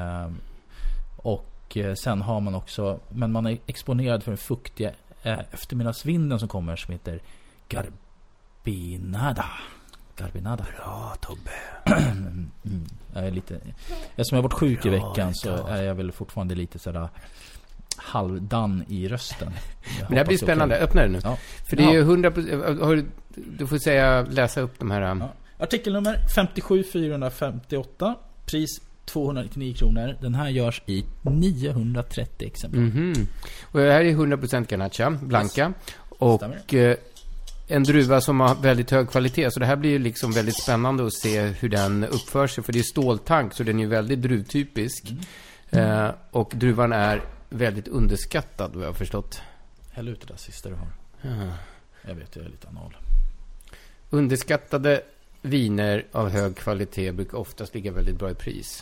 [SPEAKER 5] Och sen har man också, men man är exponerad för den fuktiga eftermiddagsvinden som kommer, som heter Garbinada. Bra, Tobbe. Jag är lite, eftersom jag har varit sjuk i veckan så är jag väl fortfarande lite sådär halvdan i rösten.
[SPEAKER 6] Men det här blir spännande. Öppna det nu. Ja. För det är ju 100%... Du får läsa upp de här... Ja.
[SPEAKER 5] Artikelnummer 57458. Pris 299 kronor. Den här görs i 930 exemplar.
[SPEAKER 6] Och det här är 100% Garnacha Blanca. Och en druva som har väldigt hög kvalitet. Så det här blir ju liksom väldigt spännande att se hur den uppför sig. För det är ståltank, så den är ju väldigt druvtypisk. Och druvan är väldigt underskattad, vad jag har förstått.
[SPEAKER 5] Häll ut det där sista du har. Jag vet, jag är lite anal.
[SPEAKER 6] Underskattade viner av hög kvalitet brukar oftast ligga väldigt bra i pris.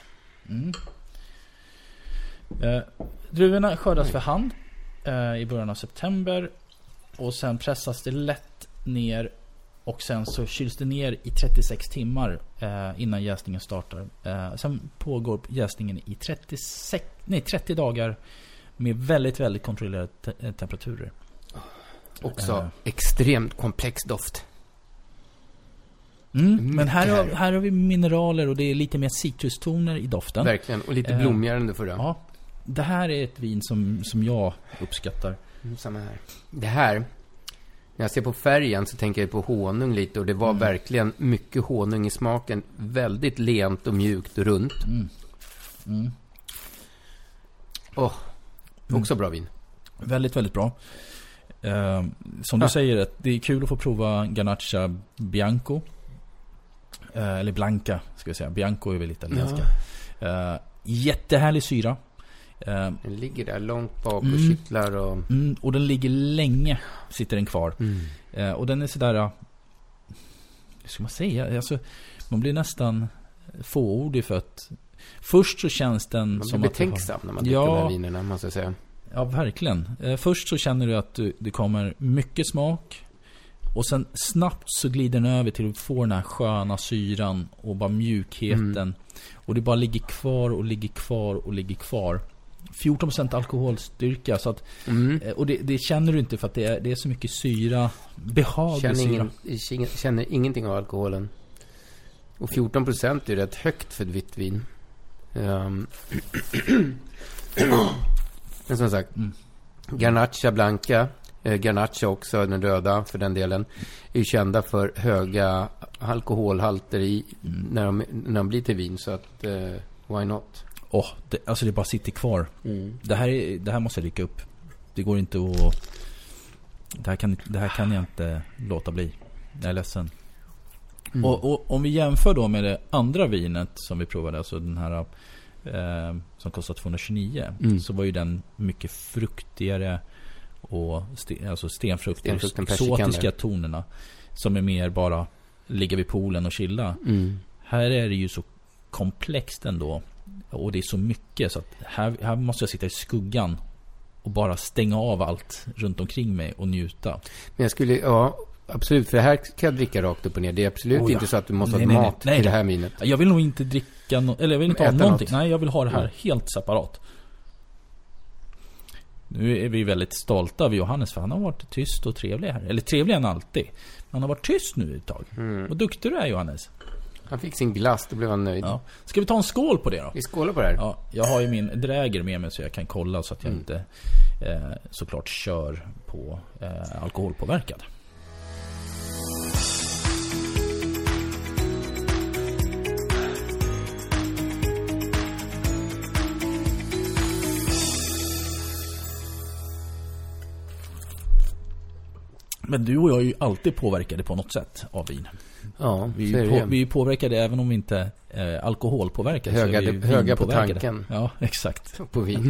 [SPEAKER 5] Druvorna skördas för hand i början av september. Och sen pressas det lätt ner. Och sen så kyls det ner i 36 timmar innan jäsningen startar. Sen pågår jäsningen i 30 dagar med väldigt, väldigt kontrollerade temperaturer.
[SPEAKER 6] Också extremt komplex doft.
[SPEAKER 5] Men här har vi mineraler och det är lite mer citrustoner i doften.
[SPEAKER 6] Verkligen, och lite blommigare än det förra.
[SPEAKER 5] Ja, det här är ett vin som jag uppskattar.
[SPEAKER 6] Samma här. Det här, när jag ser på färgen så tänker jag på honung lite. Och det var verkligen mycket honung i smaken. Väldigt lent och mjukt och runt. Också bra vin.
[SPEAKER 5] Väldigt, väldigt bra. Som du säger, det är kul att få prova Garnacha Bianco. Eller Blanca, ska jag säga. Bianco är väl italienska. Jättehärlig syra.
[SPEAKER 6] Den ligger där långt bak och kittlar
[SPEAKER 5] och den ligger länge, sitter den kvar. Och den är sådär, hur ska man säga, alltså, man blir nästan fåordig för att först så känns den
[SPEAKER 6] man
[SPEAKER 5] som
[SPEAKER 6] blir betänksam när man dricker de här vinerna, måste jag säga.
[SPEAKER 5] Ja, verkligen. Först så känner du att det kommer mycket smak. Och sen snabbt så glider den över till att få den här sköna syran och bara mjukheten. Och det bara ligger kvar och ligger kvar och ligger kvar. 14% alkoholstyrka. Så att, och det känner du inte för att det är så mycket syra. Behaglig syra.
[SPEAKER 6] Känner ingenting av alkoholen. Och 14% är rätt högt för ett vitt vin. Men som sagt, Garnacha Blanca, Garnacha också, den röda för den delen, är ju kända för höga alkoholhalter i när de blir till vin, så att why not?
[SPEAKER 5] Alltså det bara sitter kvar. Det här måste jag rycka upp. Det går inte att det här kan jag inte låta bli. Jag är ledsen. Och om vi jämför då med det andra vinet som vi provade, alltså den här som kostar 229, så var ju den mycket fruktigare och alltså stenfrukter, exotiska tonerna som är mer bara ligga vid poolen och chilla. Här är det ju så komplext ändå, och det är så mycket så att här måste jag sitta i skuggan och bara stänga av allt runt omkring mig och njuta. Men
[SPEAKER 6] jag skulle, absolut, för det här kan jag dricka rakt upp och ner. Det är absolut inte så att du måste ha mat till det här vinet.
[SPEAKER 5] Jag vill nog inte dricka eller jag vill inte ha någonting. Nej, jag vill ha det här helt separat. Nu är vi väldigt stolta över Johannes, för han har varit tyst och trevlig här. Eller trevlig än alltid. Han har varit tyst nu ett tag. Vad duktig du är, Johannes.
[SPEAKER 6] Han fick sin glass, då blev han nöjd.
[SPEAKER 5] Ja. Ska vi ta en skål på det då?
[SPEAKER 6] Vi skålar på det här.
[SPEAKER 5] Ja, jag har ju min dräger med mig så jag kan kolla så att jag inte såklart kör på alkoholpåverkad. Men du och jag är ju alltid påverkade på något sätt av vin.
[SPEAKER 6] Ja,
[SPEAKER 5] vi är påverkade även om vi inte är alkoholpåverkade.
[SPEAKER 6] Höga på tanken.
[SPEAKER 5] Ja, exakt.
[SPEAKER 6] På vin.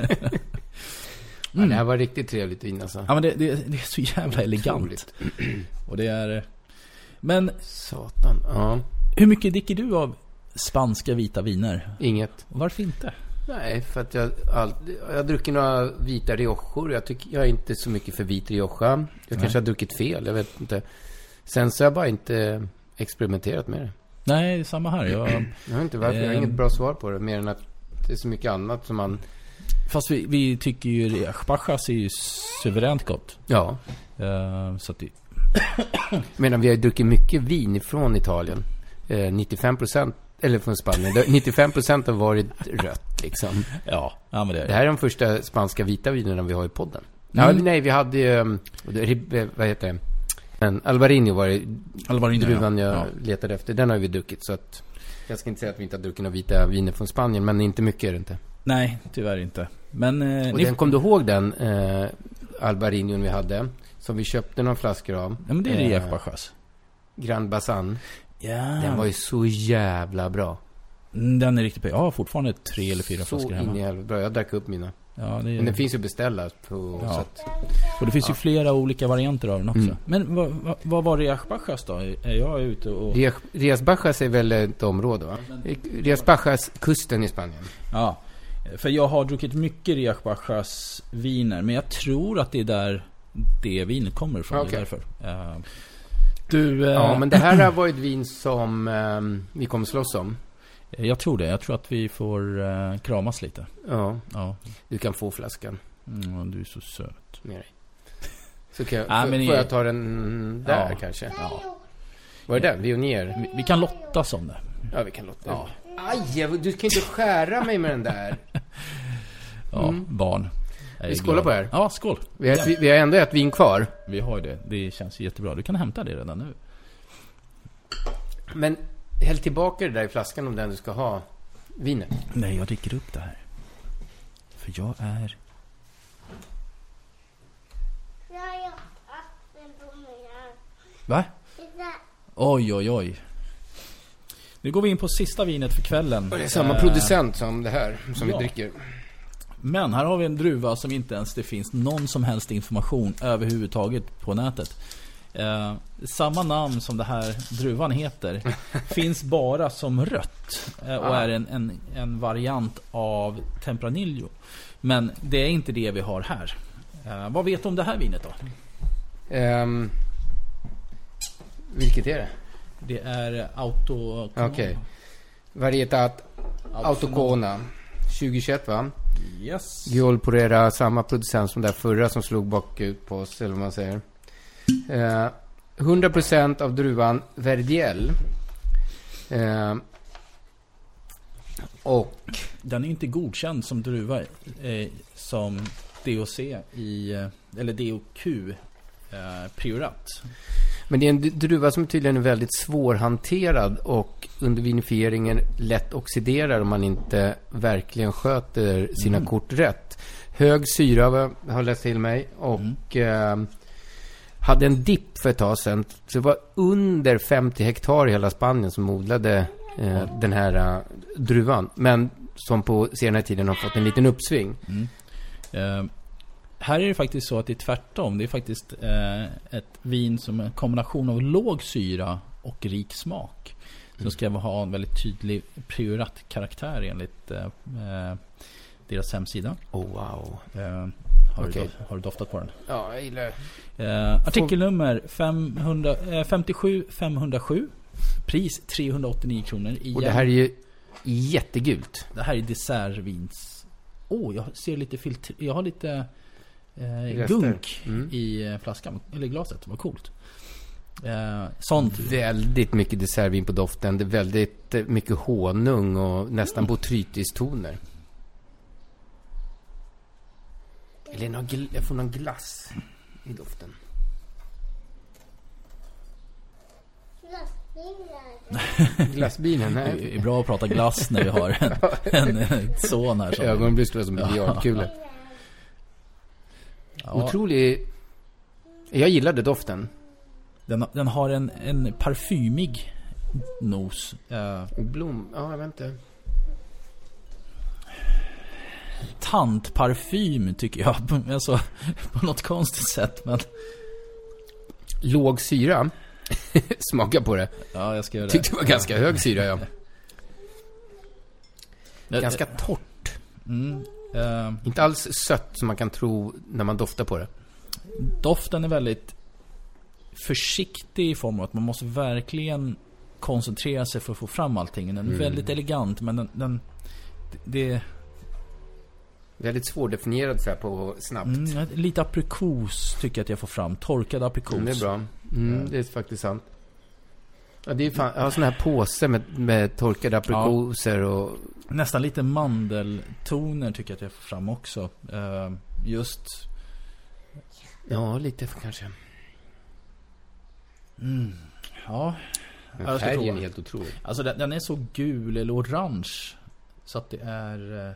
[SPEAKER 6] Ja, det här var riktigt trevligt vin alltså.
[SPEAKER 5] Ja, men det är så jävla elegant. Och det är... Men...
[SPEAKER 6] Satan, ja.
[SPEAKER 5] Hur mycket dricker du av spanska vita viner?
[SPEAKER 6] Inget.
[SPEAKER 5] Och varför inte?
[SPEAKER 6] Nej, för att jag har druckit några vita riojor. Jag är inte så mycket för vit rioja. Jag kanske har druckit fel, jag vet inte. Sen så har jag bara inte experimenterat med det.
[SPEAKER 5] Nej, samma här. Jag
[SPEAKER 6] har inte varför. Jag har inget bra svar på det. Mer än att det är så mycket annat som man...
[SPEAKER 5] Fast vi tycker ju Rioja är ju suveränt gott.
[SPEAKER 6] Ja.
[SPEAKER 5] Så att det...
[SPEAKER 6] Men vi har druckit mycket vin från Italien. 95%, eller från Spanien. 95% har varit rött liksom.
[SPEAKER 5] Ja, men
[SPEAKER 6] det här är de första spanska vita vinerna vi har i podden. Ja, nej, vi hade ju... vad heter det? Men Albarino var det druvan jag letade efter. Den har vi druckit, så att jag ska inte säga att vi inte har druckit några vita viner från Spanien, men inte mycket är det inte.
[SPEAKER 5] Nej, tyvärr inte. Men
[SPEAKER 6] och kom du ihåg den Albarino vi hade, som vi köpte några flaskor av?
[SPEAKER 5] Ja, men det är Riojas.
[SPEAKER 6] Grand Bazan.
[SPEAKER 5] Ja.
[SPEAKER 6] Den var ju så jävla bra.
[SPEAKER 5] Den är riktigt bra. Jag har fortfarande 3 eller 4 flaskor hemma.
[SPEAKER 6] Så in i bra. Jag drack upp mina.
[SPEAKER 5] Ja,
[SPEAKER 6] men den finns ju beställa på så att...
[SPEAKER 5] Och det finns ju flera olika varianter av den också. Men vad var Riojas då? Är jag ute och...
[SPEAKER 6] Riojas är väl ett område, va? Riojas kusten i Spanien.
[SPEAKER 5] Ja, för jag har druckit mycket Riojas viner, men jag tror att det är där det vinet kommer ifrån.
[SPEAKER 6] Okay.
[SPEAKER 5] Därför.
[SPEAKER 6] Ja, men det här var ett vin som vi kommer slåss om.
[SPEAKER 5] Jag tror det. Jag tror att vi får kramas lite.
[SPEAKER 6] Ja. Du kan få flaskan.
[SPEAKER 5] Du är så söt.
[SPEAKER 6] Med dig. Så får jag ta den där kanske?
[SPEAKER 5] Ja.
[SPEAKER 6] Vad är det? Vionier?
[SPEAKER 5] Vi kan lottas om det.
[SPEAKER 6] Ja, vi kan lottas. Ja. Aj, du kan inte skära mig med den där.
[SPEAKER 5] Barn.
[SPEAKER 6] Vi skålar på det här.
[SPEAKER 5] Ja, skål.
[SPEAKER 6] Vi har ändå ett vin kvar.
[SPEAKER 5] Vi har ju det. Det känns jättebra. Du kan hämta det redan nu.
[SPEAKER 6] Men häll tillbaka det där i flaskan om den du ska ha vinet.
[SPEAKER 5] Nej, jag dricker upp det här. För jag är... Va? Oj. Nu går vi in på sista vinet för kvällen.
[SPEAKER 6] Och det är samma producent som det här som vi dricker.
[SPEAKER 5] Men här har vi en druva som inte ens det finns någon som helst information överhuvudtaget på nätet. Samma namn som det här druvan heter finns bara som rött och är en variant av Tempranillo. Men det är inte det vi har här. Vad vet du om det här vinet då?
[SPEAKER 6] Vilket är det?
[SPEAKER 5] Det är Autocona.
[SPEAKER 6] Okej. Varietat Autocona 2021, va?
[SPEAKER 5] Yes.
[SPEAKER 6] Giol Porera, samma producent som där förra som slog bakut på oss, eller vad man säger. 100% av druvan Verdiel. Och
[SPEAKER 5] den är inte godkänd som druva som DOC eller DOQ priorat.
[SPEAKER 6] Men det är en druva som tydligen är väldigt svårhanterad och under vinifieringen lätt oxiderar om man inte verkligen sköter sina kort rätt. Hög syra har läst till mig och hade en dipp för ett tag sedan. Så det var under 50 hektar i hela Spanien som odlade den här druvan. Men som på senare tiden har fått en liten uppsving.
[SPEAKER 5] Här är det faktiskt så att det är tvärtom. Det är faktiskt ett vin som är en kombination av låg syra och rik smak. Som ska ha en väldigt tydlig priorat-karaktär enligt deras hemsida.
[SPEAKER 6] Wow.
[SPEAKER 5] Har du doftat på den?
[SPEAKER 6] Ja, jag gillar
[SPEAKER 5] artikelnummer 57507. Pris 389 kronor. Igen.
[SPEAKER 6] Och det här är ju jättegult.
[SPEAKER 5] Det här är dessertvins. Jag ser lite jag har lite gunk i flaskan. Eller glaset. Vad coolt. Sånt.
[SPEAKER 6] Väldigt mycket dessertvin på doften. Det är väldigt mycket honung och nästan botrytistoner. Eller jag får någon glass i doften. Glassbilen, nej.
[SPEAKER 5] Det är bra att prata glass när vi har en son här.
[SPEAKER 6] Ögonen blir stora som biljardkulor. Otrolig. Jag gillade doften.
[SPEAKER 5] Den har en parfymig nos.
[SPEAKER 6] Blom, jag vet inte.
[SPEAKER 5] Tantparfym tycker jag. Alltså, på något konstigt sätt. Men
[SPEAKER 6] låg syra. Smaka på det.
[SPEAKER 5] Ja, jag ska göra det.
[SPEAKER 6] Tyckte det var ganska hög syra, ja. Ganska torrt. Inte alls sött som man kan tro när man doftar på det.
[SPEAKER 5] Doften är väldigt försiktig i form av att man måste verkligen koncentrera sig för att få fram allting. Den är väldigt elegant, men det är
[SPEAKER 6] väldigt svårdefinierad så här på snabbt.
[SPEAKER 5] Lite aprikos tycker jag att jag får fram. Torkad aprikos.
[SPEAKER 6] Det är bra. Det är faktiskt sant. Ja, det är fan, jag har sån här påse med torkade aprikoser och
[SPEAKER 5] nästan lite mandeltoner tycker jag att jag får fram också. Just
[SPEAKER 6] ja, lite kanske.
[SPEAKER 5] Ja.
[SPEAKER 6] Färgen är helt otrolig.
[SPEAKER 5] Alltså den är så gul eller orange så att det är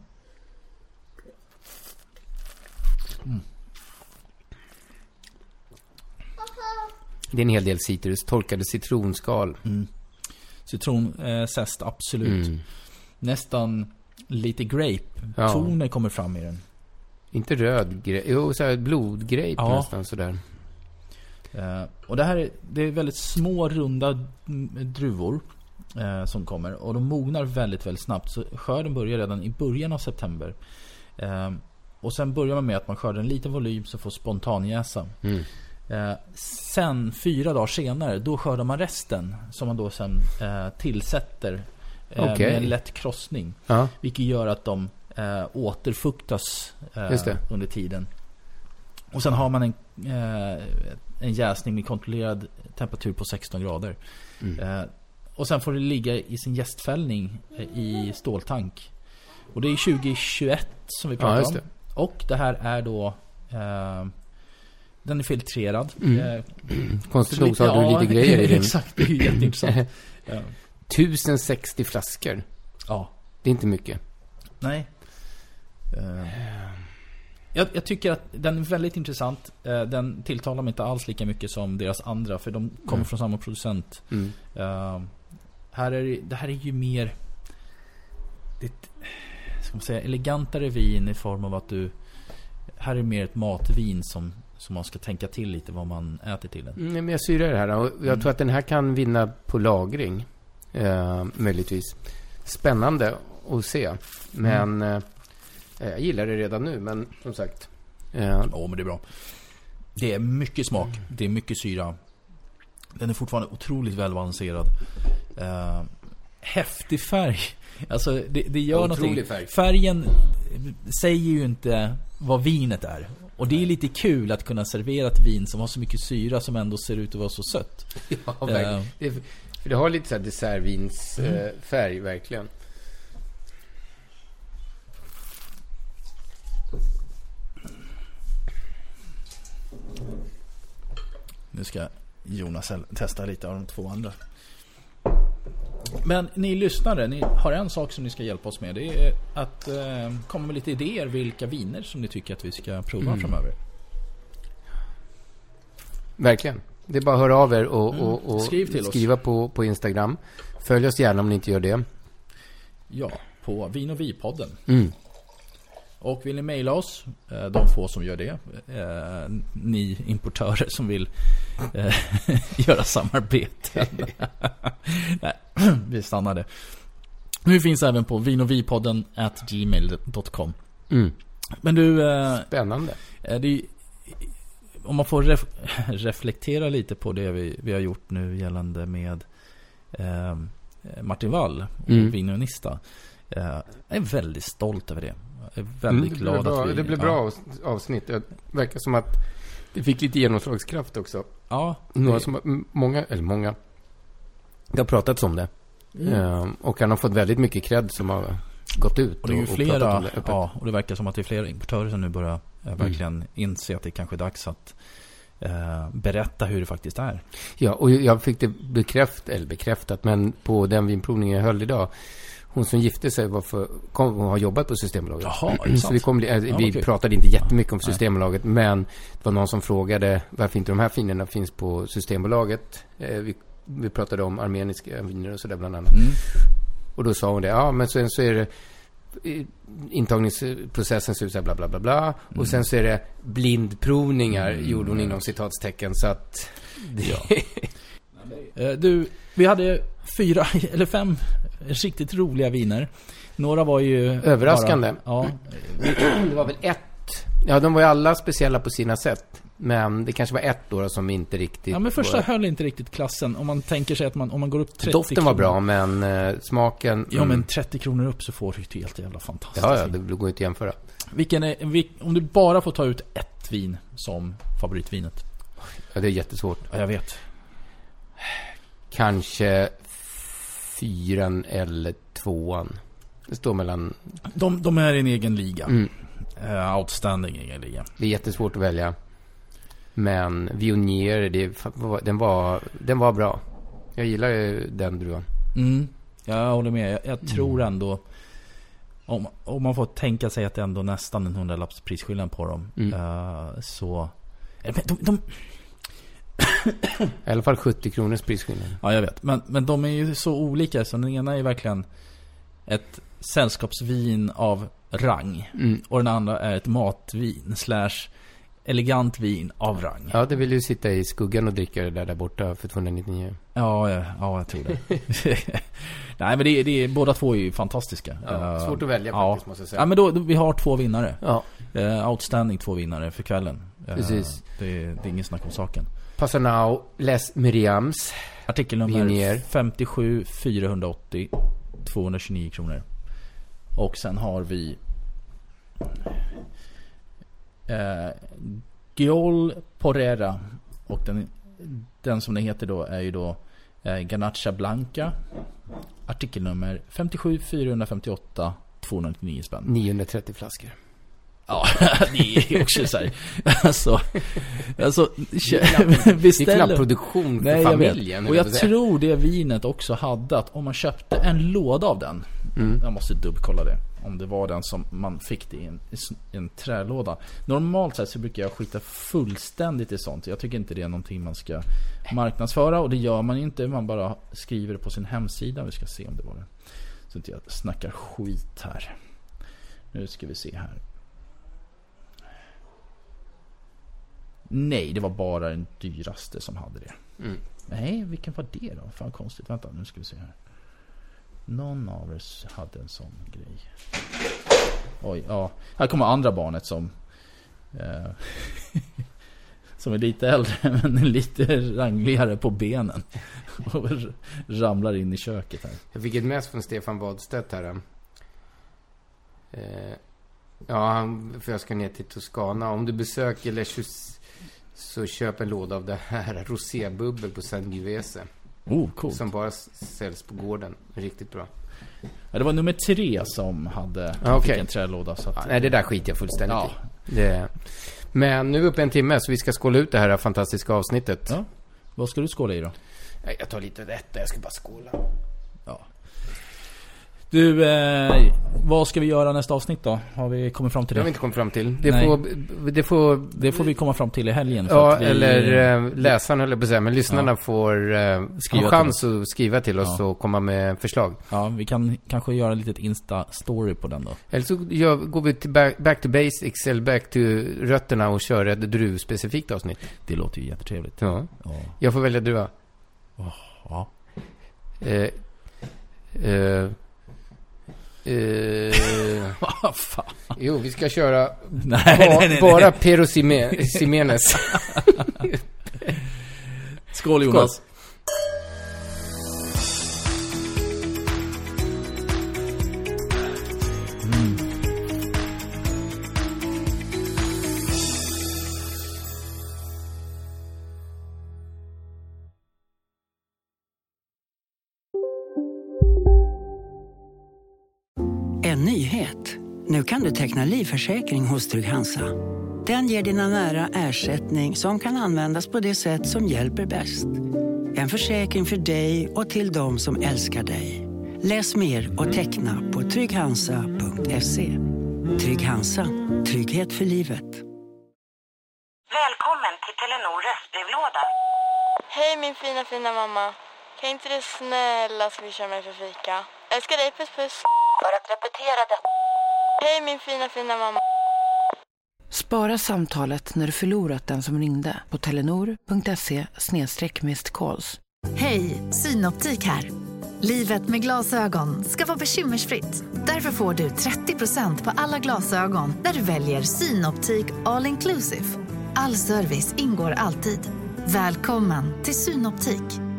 [SPEAKER 6] Det är en hel del citrus, torkade citronskal.
[SPEAKER 5] Citronzest, absolut. Nästan lite grape. Toner kommer fram i den.
[SPEAKER 6] Inte röd grape, jo så här blodgrape nästan sådär.
[SPEAKER 5] Och det här det är väldigt små runda druvor som kommer. Och de mognar väldigt, väldigt snabbt. Så skörden börjar redan i början av september. Och sen börjar man med att man skördar en liten volym så får spontanjäsa. Sen 4 dagar senare då skördar man resten som man då sen tillsätter med en lätt krossning, vilket gör att de återfuktas under tiden. Och sen har man en jäsning med kontrollerad temperatur på 16 grader. Och sen får det ligga i sin jästfällning i ståltank. Och det är 2021 som vi pratar om. Och det här är då den är filtrerad.
[SPEAKER 6] Konstigt nog så har du lite grejer i den.
[SPEAKER 5] Exakt, det är ju jätteintressant.
[SPEAKER 6] 1060 flaskor.
[SPEAKER 5] Ja.
[SPEAKER 6] Det är inte mycket.
[SPEAKER 5] Nej. Jag tycker att den är väldigt intressant. Den tilltalar mig inte alls lika mycket som deras andra, för de kommer från samma producent. Det här är ju mer ska man säga elegantare vin i form av att här är mer ett matvin som man ska tänka till lite vad man äter till den.
[SPEAKER 6] Men jag syrar det här och jag tror att den här kan vinna på lagring möjligtvis. Spännande att se. Men jag gillar det redan nu, men som sagt.
[SPEAKER 5] Men det är bra. Det är mycket smak. Det är mycket syra. Den är fortfarande otroligt välbalanserad. Häftig färg. Alltså det gör någonting. Färgen säger ju inte vad vinet är. Och det är lite kul att kunna servera ett vin som har så mycket syra som ändå ser ut att vara så sött.
[SPEAKER 6] Ja, verkligen. För det har lite så här dessertvins färg, verkligen.
[SPEAKER 5] Nu ska Jonas testa lite av de 2 andra. Men ni lyssnare, ni har en sak som ni ska hjälpa oss med. Det är att komma med lite idéer vilka viner som ni tycker att vi ska prova framöver.
[SPEAKER 6] Verkligen. Det är bara att höra av er och skriva på Instagram. Följ oss gärna om ni inte gör det.
[SPEAKER 5] Ja, på Vin och Vi-podden.
[SPEAKER 6] Mm.
[SPEAKER 5] Och vill ni mejla oss, de få som gör det, ni importörer som vill göra samarbete. Nej, vi stannade. Nu finns även på vinovipodden@gmail.com.
[SPEAKER 6] Mm.
[SPEAKER 5] Men du...
[SPEAKER 6] Spännande.
[SPEAKER 5] Om man får reflektera lite på det vi har gjort nu gällande med Martin Wall och Vinonista. Jag är väldigt stolt över det. Jag är väldigt glad att
[SPEAKER 6] det blev bra avsnitt. Det verkar som att det fick lite genomslagskraft också.
[SPEAKER 5] Ja.
[SPEAKER 6] Många det har pratats om det. Och han har fått väldigt mycket cred som har gått ut.
[SPEAKER 5] Och det är ju flera, och det verkar som att det är flera importörer som nu börjar verkligen inse att det kanske är dags att berätta hur det faktiskt är. Ja,
[SPEAKER 6] och jag fick det bekräftat, men på den vinprovningen jag höll idag, hon som gifte sig hon har jobbat på Systembolaget.
[SPEAKER 5] Jaha,
[SPEAKER 6] så vi pratade inte jättemycket om Systembolaget, men det var någon som frågade varför inte de här finerna finns på Systembolaget. Vi pratade om armeniska viner och sådär bland annat. Och då sa hon det, men sen så är det intagningsprocessen ser ut så här bla bla bla bla. Och sen så är det blindprovningar, gjorde hon inom citatstecken, så att
[SPEAKER 5] vi hade 4 eller 5 riktigt roliga viner. Några var ju
[SPEAKER 6] överraskande.
[SPEAKER 5] Ja.
[SPEAKER 6] Det var väl ett. Ja, de var ju alla speciella på sina sätt. Men det kanske var ett då som inte riktigt...
[SPEAKER 5] Ja, men första höll inte riktigt klassen. Om man tänker sig att om man går upp 30
[SPEAKER 6] Doften
[SPEAKER 5] kronor,
[SPEAKER 6] var bra, men smaken...
[SPEAKER 5] Ja, men 30 kronor upp så får du ett helt jävla fantastiskt.
[SPEAKER 6] Ja, det går inte att jämföra.
[SPEAKER 5] Om du bara får ta ut ett vin som favoritvinet.
[SPEAKER 6] Ja, det är jättesvårt.
[SPEAKER 5] Ja, jag vet.
[SPEAKER 6] Kanske 4 eller 2. Det står mellan...
[SPEAKER 5] De är i en egen liga. Outstanding egen liga.
[SPEAKER 6] Det är jättesvårt att välja. Men Viognier, den var bra. Jag gillar den druvan.
[SPEAKER 5] Jag håller med. Jag tror ändå, om man får tänka sig att det ändå nästan en 100-laps prisskillnad på dem, så
[SPEAKER 6] i alla fall 70 kronors prisskillnad.
[SPEAKER 5] Ja, jag vet. Men de är ju så olika. Så den ena är verkligen ett sällskapsvin av rang. Och den andra är ett matvin / elegant vin av rang.
[SPEAKER 6] Ja, det vill ju sitta i skuggan och dricka det där borta för 299.
[SPEAKER 5] Ja, jag tror det. Nej, men det är båda två är ju fantastistiska.
[SPEAKER 6] Svårt att välja faktiskt, måste jag säga.
[SPEAKER 5] Ja, men då vi har 2 vinnare.
[SPEAKER 6] Ja.
[SPEAKER 5] Outstanding 2 vinnare för kvällen.
[SPEAKER 6] Precis.
[SPEAKER 5] Det är ingen snack om saken.
[SPEAKER 6] Passanau, Les Miriams.
[SPEAKER 5] Artikelnummer 57 480 229 kronor. Och sen har vi Giol Porrera. Och den som den heter då är ju då Garnacha Blanca. Artikelnummer 57 458 299 spänn.
[SPEAKER 6] 930 flaskor.
[SPEAKER 5] Ja, det är också så här. Alltså
[SPEAKER 6] beställer produktion för familjen.
[SPEAKER 5] Och jag tror det vinet också hade att om man köpte en låda av den, jag måste dubbkolla det, om det var den som man fick det i en trälåda. Normalt sett så brukar jag skita fullständigt i sånt. Jag tycker inte det är någonting man ska marknadsföra, och det gör man inte. Man bara skriver det på sin hemsida. Vi ska se om det var det. Så inte jag snackar skit här. Nu ska vi se här. Nej, det var bara den dyraste som hade det. Nej, vilken var det då? Fan konstigt. Vänta, nu ska vi se här. Någon av oss hade en sån grej. Oj, ja. Här kommer andra barnet som som är lite äldre men lite rangligare på benen och ramlar in i köket här.
[SPEAKER 6] Jag fick ett mess från Stefan Wadstedt här. För jag ska ner till Toscana. Om du besöker Lechus så köp en låda av det här rosébubbel på Sangiovese.
[SPEAKER 5] Coolt.
[SPEAKER 6] Som bara säljs på gården. Riktigt bra.
[SPEAKER 5] Ja, det var nummer 3 som hade fick en trälåda. Så att,
[SPEAKER 6] nej, det där skiter jag fullständigt i. Men nu är vi uppe en timme, så vi ska skåla ut det här fantastiska avsnittet.
[SPEAKER 5] Ja. Vad ska du skåla i då?
[SPEAKER 6] Jag tar lite av detta, jag ska bara skåla.
[SPEAKER 5] Ja. Du, vad ska vi göra nästa avsnitt då? Har vi kommit fram till det?
[SPEAKER 6] Det har vi inte kommit fram till.
[SPEAKER 5] Det får vi komma fram till i helgen.
[SPEAKER 6] För att eller läsarna eller på sig, men lyssnarna får ha chans att skriva till oss och komma med förslag.
[SPEAKER 5] Ja, vi kan kanske göra ett litet Insta-story på den då.
[SPEAKER 6] Eller så går vi till back to basics eller back to rötterna och kör ett druv-specifikt avsnitt.
[SPEAKER 5] Det låter ju jättetrevligt.
[SPEAKER 6] Ja. Jag får välja druva.
[SPEAKER 5] Ja. Vad fan?
[SPEAKER 6] Jo, vi ska köra
[SPEAKER 5] bara
[SPEAKER 6] Pero Ximénez.
[SPEAKER 5] Skål Jonas.
[SPEAKER 6] Skål.
[SPEAKER 12] En nyhet. Nu kan du teckna livförsäkring hos Trygg Hansa. Den ger dina nära ersättning som kan användas på det sätt som hjälper bäst. En försäkring för dig och till de som älskar dig. Läs mer och teckna på trygghansa.se. Trygg Hansa. Trygghet för livet.
[SPEAKER 13] Välkommen till Telenor röstbrevlåda.
[SPEAKER 14] Hej min fina mamma. Kan inte du snälla swisha mig för fika? Älskar dig, puss puss.
[SPEAKER 13] För att repetera det.
[SPEAKER 14] Hej min fina mamma.
[SPEAKER 15] Spara samtalet när du förlorat den som ringde på telenor.se/missed-calls.
[SPEAKER 16] Hej, Synoptik här. Livet med glasögon ska vara bekymmersfritt. Därför får du 30% på alla glasögon när du väljer Synoptik All Inclusive. All service ingår alltid. Välkommen till Synoptik.